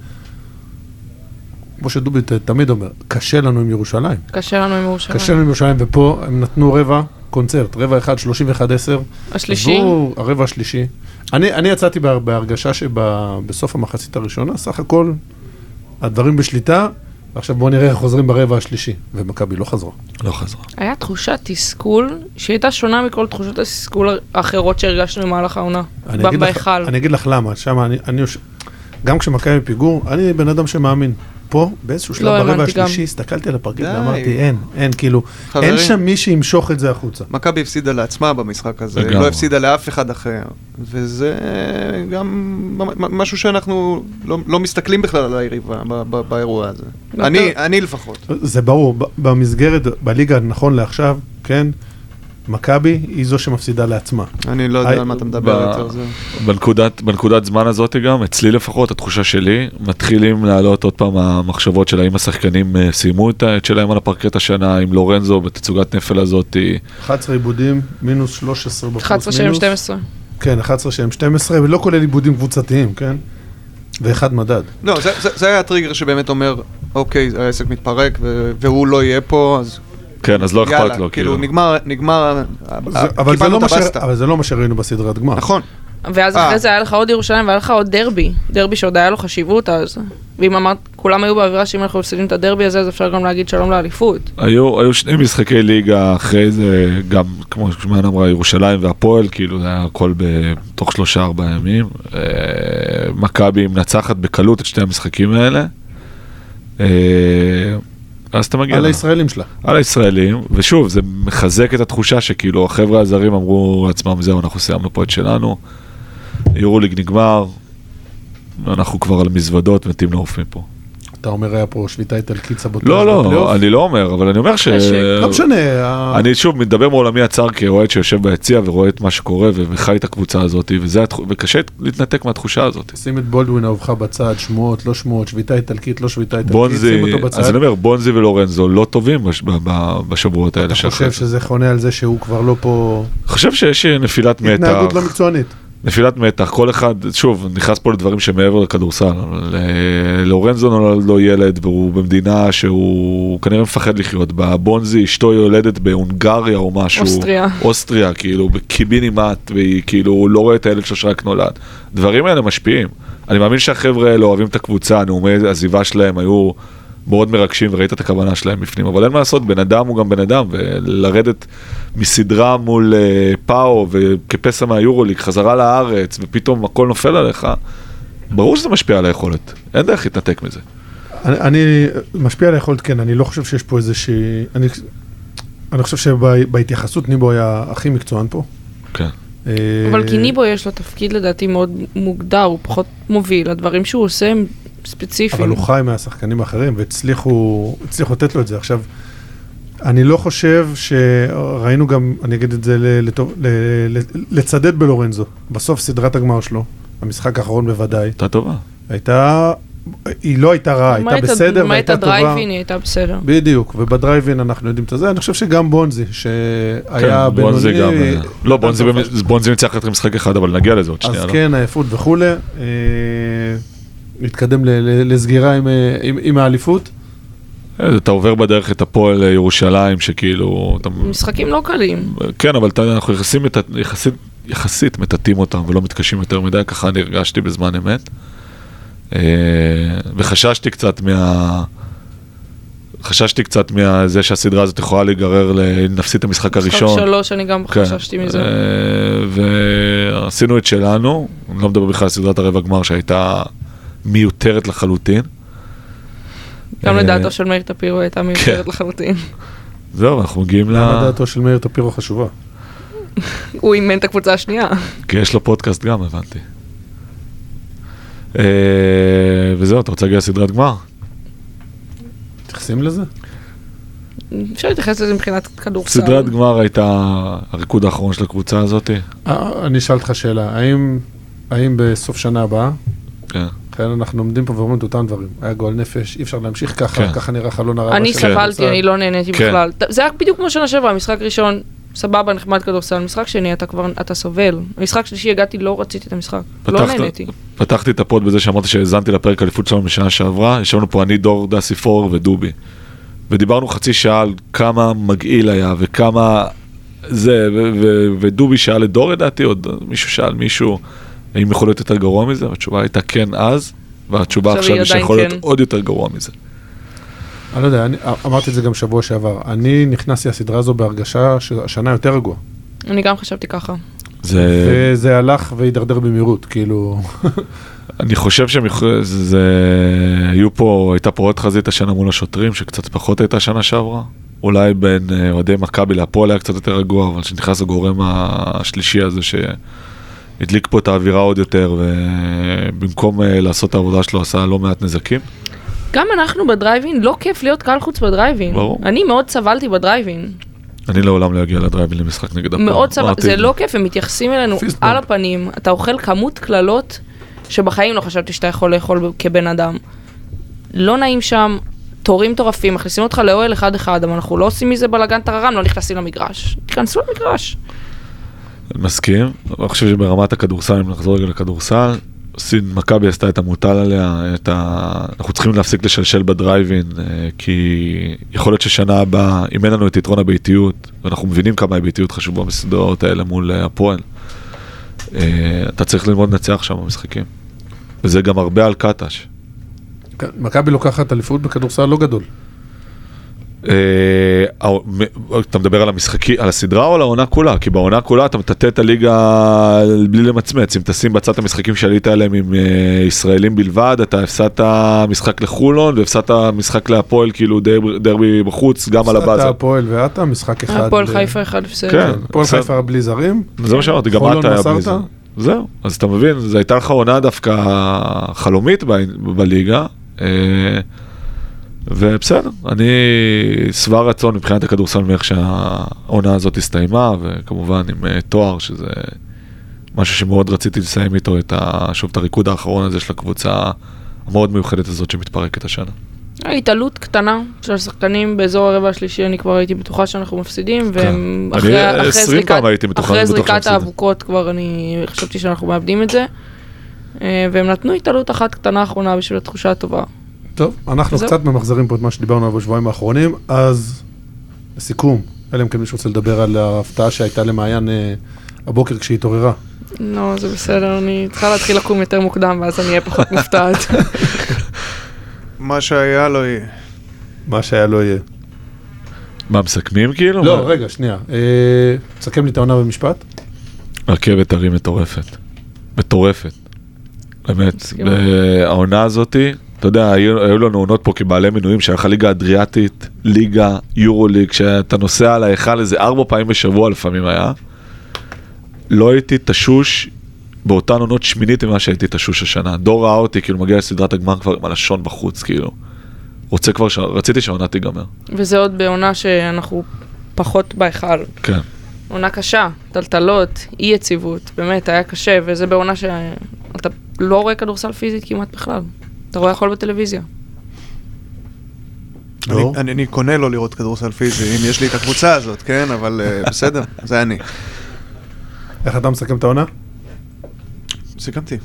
S3: כמו שדובי תמיד אומר, קשה לנו עם ירושלים.
S6: קשה לנו עם ירושלים.
S3: קשה לנו עם ירושלים, ופה הם נתנו רבע קונצרט, רבע אחד, 31-10.
S6: השלישי?
S3: הרבע השלישי. אני יצאתי בהרגשה שבסוף המחצית הראשונה, סך הכל, הדברים בשליטה, ועכשיו בואו נראה איך חוזרים ברבע השלישי, ומכבי לא חזרה.
S5: לא חזרה.
S6: היה תחושת תסכול, שהייתה שונה מכל תחושות התסכול האחרות שהרגשנו במהלך העונה, בהיכל.
S3: אני אגיד לך למה, שם גם כשמכבי פיגור, אני בן אדם שמאמין. פה, באיזשהו שלב ברבע השלישי, הסתכלתי על הפרקט ואמרתי, אין, כאילו, אין שם מי שימשוך את זה החוצה.
S4: מכבי הפסידה לעצמה במשחק הזה, לא הפסידה לאף אחד אחר, וזה גם משהו שאנחנו לא מסתכלים בכלל על היריבה באירוע הזה. אני לפחות.
S3: זה ברור, במסגרת, בליגה נכון לעכשיו, כן, מכבי היא זו שמפסידה לעצמה.
S4: אני לא יודע על מה אתה מדבר יותר זה.
S5: בנקודת זמן הזאת גם, אצלי לפחות, התחושה שלי, מתחילים לעלות עוד פעם המחשבות של האם השחקנים סיימו את שלהם על הפרקט השנה, עם לורנזו בתצוגת נפל הזאת. 11
S3: עיבודים, מינוס 13 בפלוס מינוס.
S6: 11 שהם 12.
S3: כן, 11 שהם 12, ולא כולל עיבודים קבוצתיים, כן? ואחד מדד.
S4: לא, זה היה הטריגר שבאמת אומר, אוקיי, העסק מתפרק, והוא לא יהיה פה, אז...
S5: כן, אז לא אכפת לו,
S4: כאילו. נגמר,
S3: אבל זה לא מה שראינו בסדרת גמר.
S4: נכון.
S6: ואז אחרי זה היה לך עוד ירושלים, והיה לך עוד דרבי שעוד היה לו חשיבות אז. ואם אמרת, כולם היו באווירה שאם אנחנו מפסידים את הדרבי הזה, אז אפשר גם להגיד שלום לאליפות.
S5: היו שני משחקי ליגה אחרי זה, גם כמו שמען אמרה, ירושלים והפועל, כאילו זה היה הכל בתוך 3-4 ימים. מכבי מנצחת בקלות את שני המשחקים האלה. אז אתה מגיע...
S3: על הישראלים שלה.
S5: על הישראלים, ושוב, זה מחזק את התחושה שכאילו החבר'ה הזרים אמרו לעצמם, זהו, אנחנו סיימנו פה את שלנו, יורוליג נגמר, אנחנו כבר על מזוודות מתים לעוף מפה.
S3: אתה אומר, היה פה שביתה איטלקית סבוטאז'
S5: לא, אני לא אומר, אבל אני אומר ש...
S3: לא משנה.
S5: אני שוב מדבר מעולמי הצער כאוהד שיושב ביציע ורואה את מה שקורה וחי את הקבוצה הזאת, וקשה להתנתק מהתחושה הזאת.
S3: שים את בולדווין אהובך בצד, שמועות, לא שמועות, שביתה איטלקית, לא שביתה איטלקית, שים אותו בצד.
S5: אז אני אומר, בונזי ולורנזו לא טובים בשבועות האלה.
S3: אתה חושב שזה חונה על זה שהוא כבר לא פה...
S5: אני חושב שיש נפילת מתח.
S3: התנהגות לא מקצוענית.
S5: נפילת מתח, כל אחד, שוב, נכנס פה לדברים שמעבר לכדורסל, לורנזו נולד לו ילד, והוא במדינה שהוא כנראה מפחד לחיות בה, בונזי, אשתו יולדת בהונגריה או משהו, אוסטריה, כאילו, בקיבינימט, והיא כאילו לא רואה את הילד שלו שרק נולד. דברים האלה משפיעים. אני מאמין שהחבר'ה האלה אוהבים את הקבוצה, נאומי העזיבה שלהם היו מאוד מרגשים, וראית את הכוונה שלהם בפנים, אבל אין מה לעשות, בן אדם הוא גם בן אדם, ולרדת מסדרה מול פאו, וכפסע מהיורוליג, חזרה לארץ, ופתאום הכל נופל עליך, ברור שזה משפיע על היכולת, אין דרך להתנתק מזה.
S3: אני משפיע על היכולת, כן, אני לא חושב שיש פה איזושהי, אני חושב שבהתייחסות ניבו היה הכי מקצוען פה.
S5: כן.
S6: אבל כי ניבו יש לו תפקיד לדעתי מאוד מוגדר, הוא פחות מוביל, הדברים שהוא עושה הם ספציפיים.
S3: אבל הוא חי מהשחקנים האחרים, והצליחו לתת לו את זה. עכשיו, אני לא חושב שראינו גם, אני אגיד את זה לצדד בלורנזו, בסוף סדרת הגמר שלו, המשחק האחרון בוודאי.
S5: הייתה טובה.
S3: היא לא הייתה רעה, הייתה בסדר, והייתה טובה.
S6: הדרייבין היא הייתה בסדר.
S3: בדיוק, ובדרייבין אנחנו יודעים את זה. אני חושב שגם בונזי, שהיה בינוני...
S5: לא, בונזי ניצח את משחק אחד, אבל נגיע לזה עוד שנייה.
S3: אז כן, העייפות וכו'. להתקדם לסגירה עם האליפות.
S5: אתה עובר בדרך את הפועל ירושלים, שכאילו...
S6: משחקים לא קלים.
S5: כן, אבל אנחנו יחסית מטאטים אותם, ולא מתקשים יותר מדי, ככה אני הרגשתי בזמן אמת. וחששתי קצת מזה שהסדרה הזאת יכולה להיגרר לנפסית המשחק הראשון.
S6: משחק 3, אני גם חששתי מזה.
S5: ועשינו את שלנו, אני לא מדבר בכלל על סדרת הרבע גמר שהייתה מיותרת לחלוטין.
S6: גם לדעתו של מאיר טפירו הייתה מיותרת לחלוטין.
S5: זהו, אנחנו מגיעים
S3: למה דעתו של מאיר טפירו חשובה?
S6: הוא אימן את הקבוצה השנייה.
S5: כי יש לו פודקאסט גם, הבנתי. וזהו, אתה רוצה להגיע לסדרת גמר?
S3: תתייחסים לזה?
S6: אפשר להתייחס לזה מבחינת כדורסל.
S5: סדרת גמר הייתה הריקוד האחרון של הקבוצה הזאת?
S3: אני אשאל אותך שאלה, האם בסוף שנה הבאה, לכן אנחנו עומדים פה ואומרים את אותם דברים, היה גועל נפש, אי אפשר להמשיך ככה, ככה נראה חלון הרע.
S6: אני סבלתי, אני לא נהניתי בכלל. זה היה בדיוק כמו שנה שבע, המשחק ראשון, סבבה, נחמד כדורסל, משחק שני, אתה סובל. המשחק שלישי הגעתי, לא רציתי את המשחק, לא נהניתי.
S5: פתחתי את הפוד בזה שאמרתי שהזנתי לפרק אליפות שלנו משנה שעברה, ישבנו פה אני, דור, דסי פור ודובי. ודיברנו חצי שעה על כמה מגעיל היה, וכמה זה, ודובי שאל את דור לדעתי, עוד מישהו שאל מישהו, האם יכול להיות יותר גרוע מזה? והתשובה הייתה כן אז, והתשובה עכשיו היא שיכול להיות עוד יותר גרוע מזה.
S3: אני לא יודע, אמרתי את זה גם שבוע שעבר. אני נכנסתי לסדרה הזו בהרגשה שהשנה יותר רגוע.
S6: אני גם חשבתי ככה.
S3: וזה הלך והידרדר במהירות, כאילו...
S5: אני חושב הייתה פה עוד חזית השנה מול השוטרים, שקצת פחות הייתה שנה שעברה. אולי בין אוהדי מכבי להפועל היה קצת יותר רגוע, אבל שנכנס הגורם השלישי הזה שהדליק פה את האווירה עוד יותר, ובמקום לעשות את העבודה שלו עשה לא מעט נזקים.
S6: גם אנחנו בדרייבין, לא כיף להיות קהל חוץ בדרייבין.
S5: ברור.
S6: אני מאוד סבלתי בדרייבין.
S5: אני לעולם לא אגיע לדרייבין למשחק נגד הפועל.
S6: מאוד סבלתי, זה לא כיף, הם מתייחסים אלינו על הפנים, אתה אוכל כמות כללות שבחיים לא חשבתי שאתה יכול לאכול כבן אדם. לא נעים שם, תורים טורפים, מכניסים אותך לאוהל אחד-אחד, אבל אנחנו לא עושים מזה בלגן טררם, לא נכנסים למגרש. תיכנסו למגרש.
S5: מסכים, אני חושב שברמת הכדורסל, אם נחזור רגע לכדורסל, מכבי עשתה את המוטל עליה, אנחנו צריכים להפסיק לשלשל בדרייבין, כי יכול להיות ששנה הבאה, אם אין לנו את יתרון הביתיות, ואנחנו מבינים כמה הביתיות חשובה בסדרות האלה מול הפועל, אתה צריך ללמוד לנצח שם במשחקים. וזה גם הרבה על קטש.
S3: מכבי לוקחת אליפות בכדורסל לא גדול.
S5: אתה מדבר על המשחקי, על הסדרה או על העונה כולה? כי בעונה כולה אתה מטטט את הליגה בלי למצמץ. אם תשים בצד המשחקים שעלית עליהם עם ישראלים בלבד, אתה הפסדת משחק לחולון והפסדת משחק להפועל, כאילו דרבי בחוץ, גם על הבאזר.
S3: הפסדת הפועל ואתה, משחק אחד.
S6: הפועל חיפה אחד הפסד.
S5: כן.
S3: הפועל חיפה בלי זרים.
S5: זה מה שאמרתי, גם אתה היה בלי זרים. זהו, אז אתה מבין, זו הייתה לך עונה דווקא חלומית בליגה, ובסדר, אני שבע רצון מבחינת הכדורסל מאיך שהעונה הזאת הסתיימה, וכמובן עם תואר, שזה משהו שמאוד רציתי לסיים איתו, שוב את הריקוד האחרון הזה של הקבוצה המאוד מיוחדת הזאת שמתפרקת השנה.
S6: התעלות קטנה של השחקנים באזור הרבע השלישי, אני כבר הייתי בטוחה שאנחנו מפסידים, ואחרי זריקת האבוקות כבר אני חשבתי שאנחנו מאבדים את זה, והם נתנו התעלות אחת קטנה האחרונה בשביל התחושה הטובה.
S3: טוב, אנחנו קצת ממחזרים פה את מה שדיברנו בשבועיים האחרונים, אז לסיכום, אלא אם כן מישהו רוצה לדבר על ההפתעה שהייתה למעיין הבוקר כשהיא התעוררה.
S6: לא, זה בסדר, אני צריכה להתחיל לקום יותר מוקדם, ואז אני אהיה פחות מופתעת.
S4: מה שהיה לא יהיה.
S3: מה שהיה לא יהיה.
S5: מה, מסכמים כאילו?
S3: לא, רגע, שנייה. תסכם לי את העונה במשפט.
S5: רכבת הרים מטורפת. מטורפת. באמת, העונה הזאת, אתה יודע, היו לנו עונות פה כבעלי מינויים, שהיה לך ליגה אדריאטית, ליגה, יורוליג, שאתה נוסע על ההיכל איזה 4 פעמים בשבוע לפעמים היה. לא הייתי תשוש באותן עונות שמינית ממה שהייתי תשוש השנה. דור ראה אותי, כאילו מגיע לסדרת הגמר כבר עם הלשון בחוץ, כאילו. רציתי שהעונה תיגמר. וזה
S6: עוד בעונה שאנחנו פחות בהיכל.
S5: כן.
S6: עונה קשה, טלטלות, אי יציבות, באמת היה קשה, וזה בעונה שאתה לא רואה כדורסל פיזית כמעט בכלל. אתה רואה הכל בטלוויזיה.
S4: אני קונה לא לראות כדורסל פיזי, אם יש לי את הקבוצה הזאת, כן? אבל בסדר, זה אני.
S3: איך אתה מסכם את העונה?
S4: סיכמתי.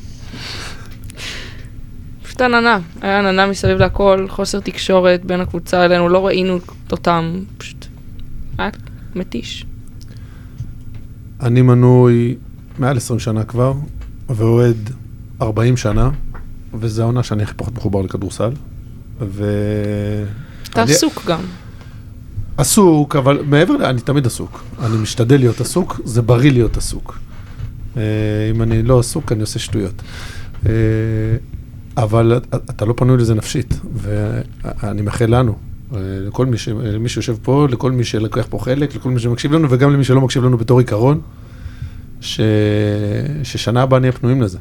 S6: פשוט עננה, היה עננה מסביב להכל, חוסר תקשורת בין הקבוצה אלינו, לא ראינו אותם, פשוט היה מתיש.
S3: אני מנוי מעל 20 שנה כבר, ועועד 40 שנה, וזו העונה שאני הכי פחות מחובר לכדורסל.
S6: אתה עסוק גם.
S3: עסוק, אבל מעבר אני תמיד עסוק. אני משתדל להיות עסוק, זה בריא להיות עסוק. אם אני לא עסוק, אני עושה שטויות. אבל אתה לא פנוי לזה נפשית, ואני מאחל לנו, לכל מי שיושב פה, לכל מי שלקח פה חלק, לכל מי שמקשיב לנו, וגם למי שלא מקשיב לנו בתור עיקרון, ששנה הבאה נהיה פנויים לזה.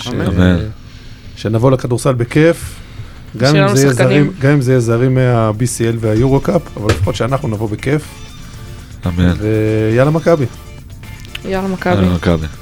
S3: שנבוא לכדורסל בכיף, גם אם זה יהיה זרים מה-BCL וה-Eurocap, אבל לפחות שאנחנו נבוא בכיף.
S5: אמן.
S3: ויאללה מכבי.
S6: יאללה מכבי.